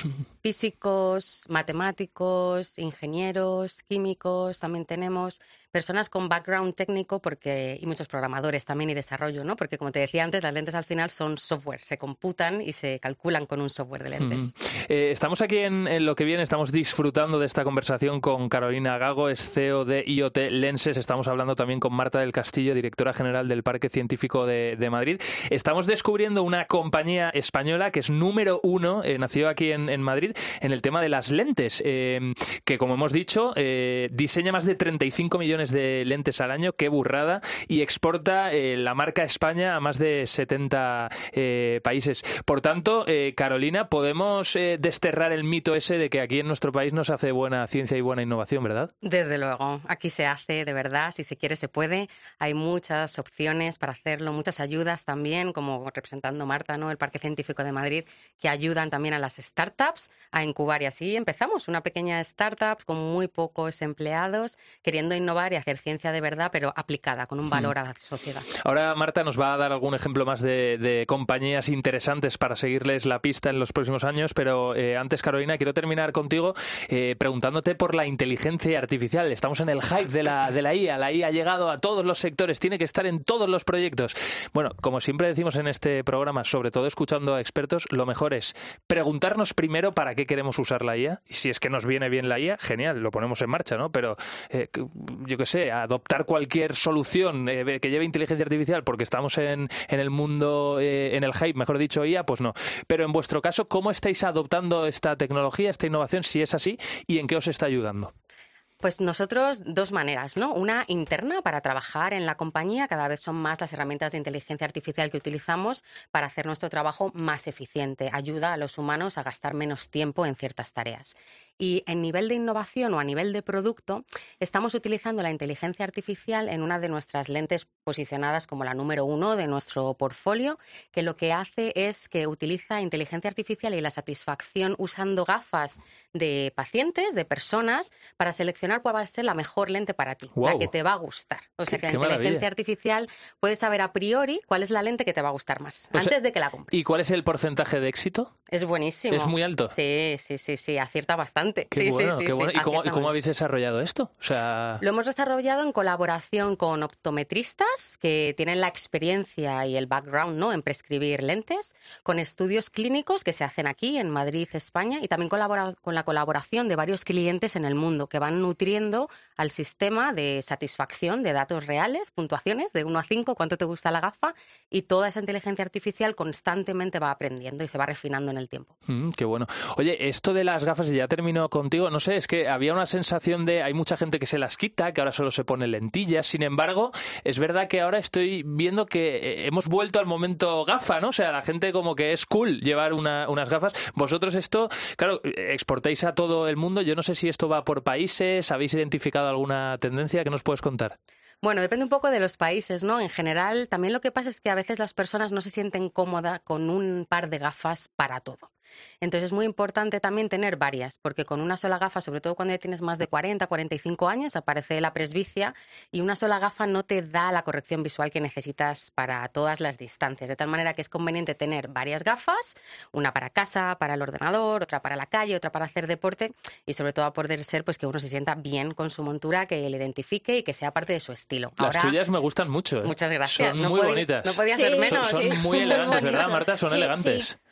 físicos, matemáticos, ingenieros, químicos, también tenemos personas con background técnico porque y muchos programadores también y desarrollo, ¿no? Porque como te decía antes, las lentes al final son software, se computan y se calculan con un software de lentes. Mm. Eh, estamos aquí en, en Lo que viene, estamos disfrutando de esta conversación con Carolina Gago, es C E O de I O T Lenses. Estamos hablando también con Marta del Castillo, directora general del Parque Científico de, de Madrid. Estamos descubriendo una compañía española que es número uno, eh, nació aquí en, en Madrid, en el tema de las lentes, eh, que como hemos dicho, eh, diseña más de treinta y cinco millones de lentes al año, qué burrada, y exporta eh, la marca España a más de setenta eh, países. Por tanto, eh, Carolina, podemos eh, desterrar el mito ese de que aquí en nuestro país no se hace buena ciencia y buena innovación, ¿verdad? Desde luego, aquí se hace de verdad, si se quiere se puede, hay muchas opciones para hacerlo, muchas ayudas también, como representando Marta, ¿no? El Parque Científico de Madrid, que ayudan también a las startups a incubar, y así empezamos, una pequeña startup con muy pocos empleados, queriendo innovar y hacer ciencia de verdad, pero aplicada, con un valor a la sociedad. Ahora Marta nos va a dar algún ejemplo más de, de compañías interesantes para seguirles la pista en los próximos años, pero eh, antes, Carolina, quiero terminar contigo eh, preguntándote por la inteligencia artificial. Estamos en el hype de la, de la I A, la I A ha llegado a todos los sectores, tiene que estar en todos los proyectos. Bueno, como siempre decimos en este programa, sobre todo escuchando a expertos, lo mejor es preguntarnos primero para qué queremos usar la I A, y si es que nos viene bien la I A, genial, lo ponemos en marcha, ¿no? Pero eh, yo qué sé, adoptar cualquier solución eh, que lleve inteligencia artificial porque estamos en, en el mundo, eh, en el hype, mejor dicho, I A, pues no. Pero en vuestro caso, ¿cómo estáis adoptando esta tecnología, esta innovación, si es así, y en qué os está ayudando? Pues nosotros dos maneras, ¿no? Una interna para trabajar en la compañía, cada vez son más las herramientas de inteligencia artificial que utilizamos para hacer nuestro trabajo más eficiente, ayuda a los humanos a gastar menos tiempo en ciertas tareas. Y en nivel de innovación o a nivel de producto, estamos utilizando la inteligencia artificial en una de nuestras lentes posicionadas como la número uno de nuestro portfolio, que lo que hace es que utiliza inteligencia artificial y la satisfacción usando gafas de pacientes, de personas, para seleccionar cuál va a ser la mejor lente para ti, wow. la que te va a gustar. O sea, qué, que la inteligencia maravilla. artificial puede saber a priori cuál es la lente que te va a gustar más, o antes sea, de que la compres. ¿Y cuál es el porcentaje de éxito? Es buenísimo. ¿Es muy alto? Sí, sí, sí, sí, acierta bastante. Qué sí, bueno, sí, qué sí, bueno. sí, ¿Y, cómo, ¿Y cómo habéis desarrollado esto? O sea... Lo hemos desarrollado en colaboración con optometristas que tienen la experiencia y el background, ¿no?, en prescribir lentes, con estudios clínicos que se hacen aquí en Madrid, España, y también colabora con la colaboración de varios clientes en el mundo que van nutriendo al sistema de satisfacción de datos reales, puntuaciones de uno a cinco, cuánto te gusta la gafa, y toda esa inteligencia artificial constantemente va aprendiendo y se va refinando en el tiempo. Mm, qué bueno. Oye, esto de las gafas, ya termino contigo, no sé, es que había una sensación de, hay mucha gente que se las quita, que ahora solo se pone lentillas, sin embargo, es verdad que ahora estoy viendo que hemos vuelto al momento gafa, ¿no? O sea, la gente como que es cool llevar una, unas gafas. Vosotros esto, claro, exportáis a todo el mundo, yo no sé si esto va por países, ¿habéis identificado alguna tendencia? ¿Qué nos puedes contar? Bueno, depende un poco de los países, ¿no? En general, también lo que pasa es que a veces las personas no se sienten cómodas con un par de gafas para todo. Entonces es muy importante también tener varias, porque con una sola gafa, sobre todo cuando ya tienes más de cuarenta, cuarenta y cinco años, aparece la presbicia y una sola gafa no te da la corrección visual que necesitas para todas las distancias. De tal manera que es conveniente tener varias gafas, una para casa, para el ordenador, otra para la calle, otra para hacer deporte y sobre todo a poder ser pues que uno se sienta bien con su montura, que le identifique y que sea parte de su estilo. Las Ahora, tuyas me gustan mucho. ¿eh? Muchas gracias. Son no muy podía, bonitas. No podía sí, ser menos. Son, son sí. muy elegantes, ¿verdad, Marta? Son sí, elegantes. Sí.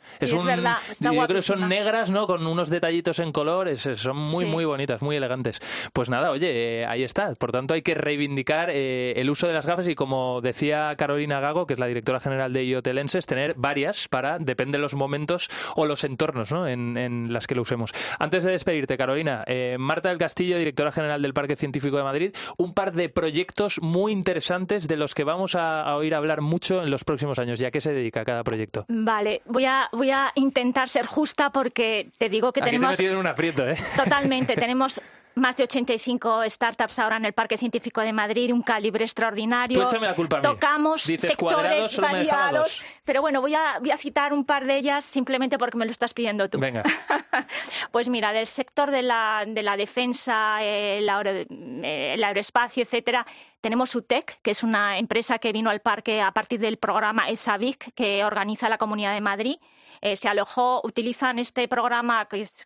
Es, sí, es un, verdad, está yo guapísima. creo que son negras, ¿no? Con unos detallitos en color, es, son muy, Sí. muy bonitas, muy elegantes. Pues nada, oye, eh, ahí está. Por tanto, hay que reivindicar eh, el uso de las gafas y, como decía Carolina Gago, que es la directora general de I O T Lenses, tener varias para, depende de los momentos o los entornos, ¿no? en, en las que lo usemos. Antes de despedirte, Carolina, eh, Marta del Castillo, directora general del Parque Científico de Madrid, un par de proyectos muy interesantes de los que vamos a, a oír hablar mucho en los próximos años. ¿Y a qué se dedica cada proyecto? Vale, voy a, voy a intentar ser justa porque te digo que Aquí tenemos... te he metido en un aprieto, ¿eh? Totalmente, tenemos más de ochenta y cinco startups ahora en el Parque Científico de Madrid, un calibre extraordinario. Tú échame la culpa a mí. Tocamos Dices cuadrados, sectores solo me dejaba variados, dos. pero bueno, voy a, voy a citar un par de ellas simplemente porque me lo estás pidiendo tú. Venga. Pues mira, del sector de la, de la defensa, el, aero- el aeroespacio, etcétera, tenemos UTEC, que es una empresa que vino al parque a partir del programa ESAVIC, que organiza la Comunidad de Madrid. Eh, se alojó, utilizan este programa que es,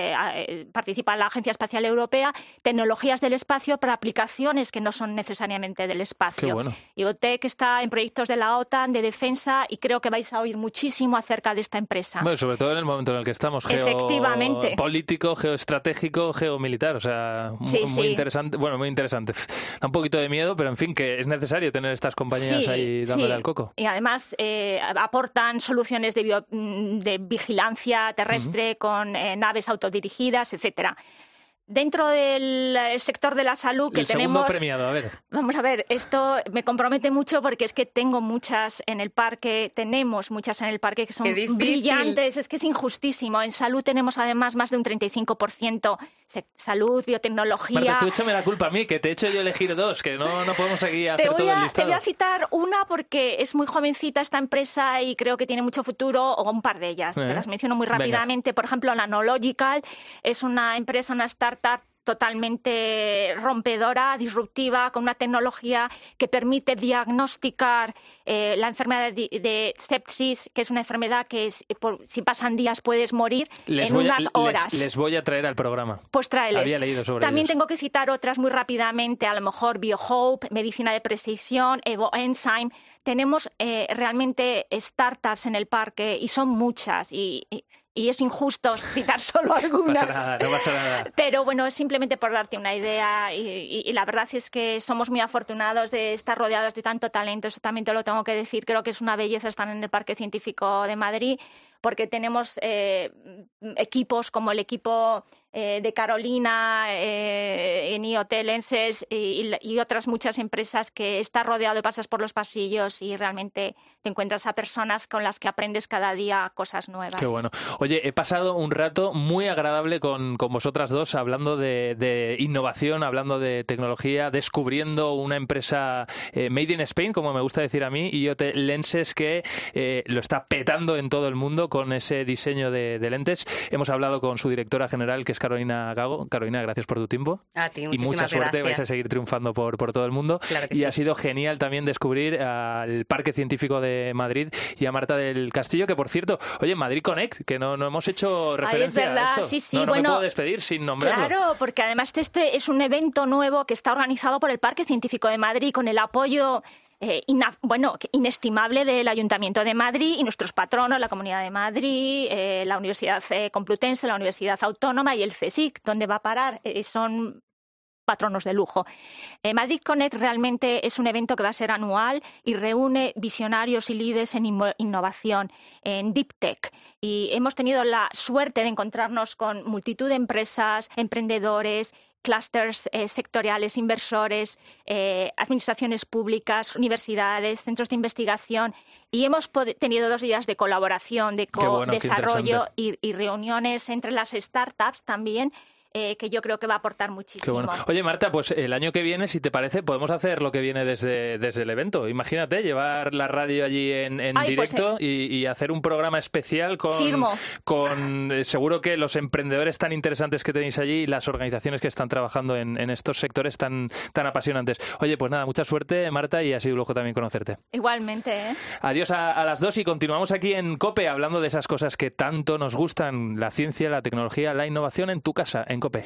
eh, participa la Agencia Espacial Europea, tecnologías del espacio para aplicaciones que no son necesariamente del espacio. Qué bueno. Y UTEC está en proyectos de la OTAN, de defensa, y creo que vais a oír muchísimo acerca de esta empresa. Bueno, sobre todo en el momento en el que estamos, Efectivamente. geopolítico, geoestratégico, geomilitar, o sea, mu- Sí, muy sí. interesante, bueno, muy interesante. Da un poquito de miedo, pero en fin, que es necesario tener estas compañías Sí, ahí dándole sí. al coco. Y además eh, aportan soluciones de, bio- de vigilancia terrestre con eh, naves autodirigidas, etcétera. Dentro del eh, sector de la salud que El segundo tenemos... premiado, a ver. Vamos a ver, esto me compromete mucho porque es que tengo muchas en el parque, tenemos muchas en el parque que son Qué difícil. brillantes, es que es injustísimo. En salud tenemos además más de un treinta y cinco por ciento se- salud, biotecnología... Marta, tú échame la culpa a mí, que te he hecho yo elegir dos, que no, no podemos aquí hacer Te voy, todo el a, te listado. voy a citar una porque es muy jovencita esta empresa y creo que tiene mucho futuro, o un par de ellas. Eh. Te las menciono muy Venga. rápidamente. Por ejemplo, Nanological es una empresa, una startup totalmente rompedora, disruptiva, con una tecnología que permite diagnosticar eh, la enfermedad de, de sepsis, que es una enfermedad que es, por- si pasan días puedes morir Les en voy a- unas horas. Les, les voy a traer al programa. Pues tráeles. Había leído sobre También ellos. tengo que citar otras muy rápidamente, a lo mejor BioHope, Medicina de Precisión, EvoEnzyme. Tenemos eh, realmente startups en el parque y son muchas y, y, y es injusto citar solo No algunas. pasa nada, no pasa nada. Pero bueno, simplemente por darte una idea y, y- y la verdad es que somos muy afortunados de estar rodeados de tanto talento, eso también te lo tengo que decir, creo que es una belleza estar en el Parque Científico de Madrid porque tenemos eh, equipos como el equipo eh, de Carolina eh, en I O T Lenses y, y otras muchas empresas que estás rodeado, pasas por los pasillos y realmente te encuentras a personas con las que aprendes cada día cosas nuevas. Qué bueno. Oye, he pasado un rato muy agradable con, con vosotras dos, hablando de, de innovación, hablando de tecnología, descubriendo una empresa eh, made in Spain, como me gusta decir a mí, I O T Lenses, que eh, lo está petando en todo el mundo con ese diseño de, de lentes. Hemos hablado con su directora general, que es Carolina Gago. Carolina, gracias por tu tiempo. A ti, Y muchísimas mucha suerte, gracias. vais a seguir triunfando por, por todo el mundo. Claro que y sí. ha sido genial también descubrir al Parque Científico de Madrid y a Marta del Castillo, que por cierto, oye, Madrid Connect, que no, no hemos hecho referencia Ay, es verdad, a esto. sí, sí, no, no bueno, me puedo despedir sin nombrarlo. Claro, porque además este es un evento nuevo que está organizado por el Parque Científico de Madrid con el apoyo eh, ina- bueno, inestimable del Ayuntamiento de Madrid y nuestros patronos, la Comunidad de Madrid, eh, la Universidad eh, Complutense, la Universidad Autónoma y el CSIC, donde va a parar. Eh, son patronos de lujo. Eh, Madrid Connect realmente es un evento que va a ser anual y reúne visionarios y líderes en inmo- innovación, en Deep Tech. Y hemos tenido la suerte de encontrarnos con multitud de empresas, emprendedores, clústeres eh, sectoriales, inversores, eh, administraciones públicas, universidades, centros de investigación. Y hemos pod- tenido dos días de colaboración, de Qué bueno, qué co-desarrollo interesante. y, y reuniones entre las startups también, eh, que yo creo que va a aportar muchísimo. Qué bueno. Oye, Marta, pues el año que viene, si te parece, podemos hacer lo que viene desde, desde el evento. Imagínate, llevar la radio allí en, en Ay, pues, directo y, y hacer un programa especial con, Firmo. con eh, seguro que los emprendedores tan interesantes que tenéis allí y las organizaciones que están trabajando en, en estos sectores tan, tan apasionantes. Oye, pues nada, mucha suerte, Marta, y ha sido un lujo también conocerte. Igualmente, ¿eh? Adiós a, a las dos y continuamos aquí en COPE hablando de esas cosas que tanto nos gustan, la ciencia, la tecnología, la innovación en tu casa, en COPE.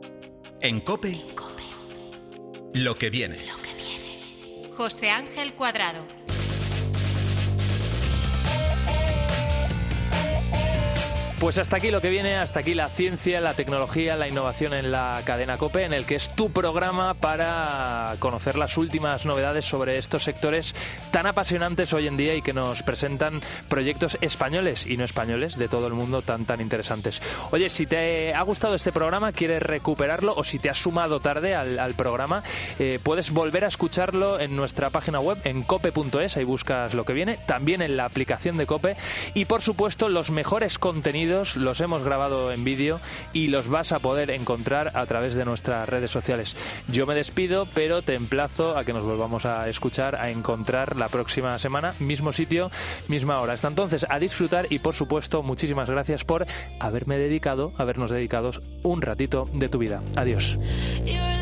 En COPE, lo que viene. José Ángel Cuadrado. Pues hasta aquí lo que viene, hasta aquí la ciencia, la tecnología, la innovación en la cadena COPE, en el que es tu programa para conocer las últimas novedades sobre estos sectores tan apasionantes hoy en día y que nos presentan proyectos españoles y no españoles de todo el mundo tan tan interesantes. Oye, si te ha gustado este programa, quieres recuperarlo o si te has sumado tarde al, al programa, eh, puedes volver a escucharlo en nuestra página web en cope punto es, ahí buscas lo que viene, también en la aplicación de COPE y por supuesto los mejores contenidos los hemos grabado en vídeo y los vas a poder encontrar a través de nuestras redes sociales. Yo me despido, pero te emplazo a que nos volvamos a escuchar, a encontrar la próxima semana, mismo sitio, misma hora. Hasta entonces, a disfrutar y por supuesto, muchísimas gracias por haberme dedicado, habernos dedicado un ratito de tu vida. Adiós.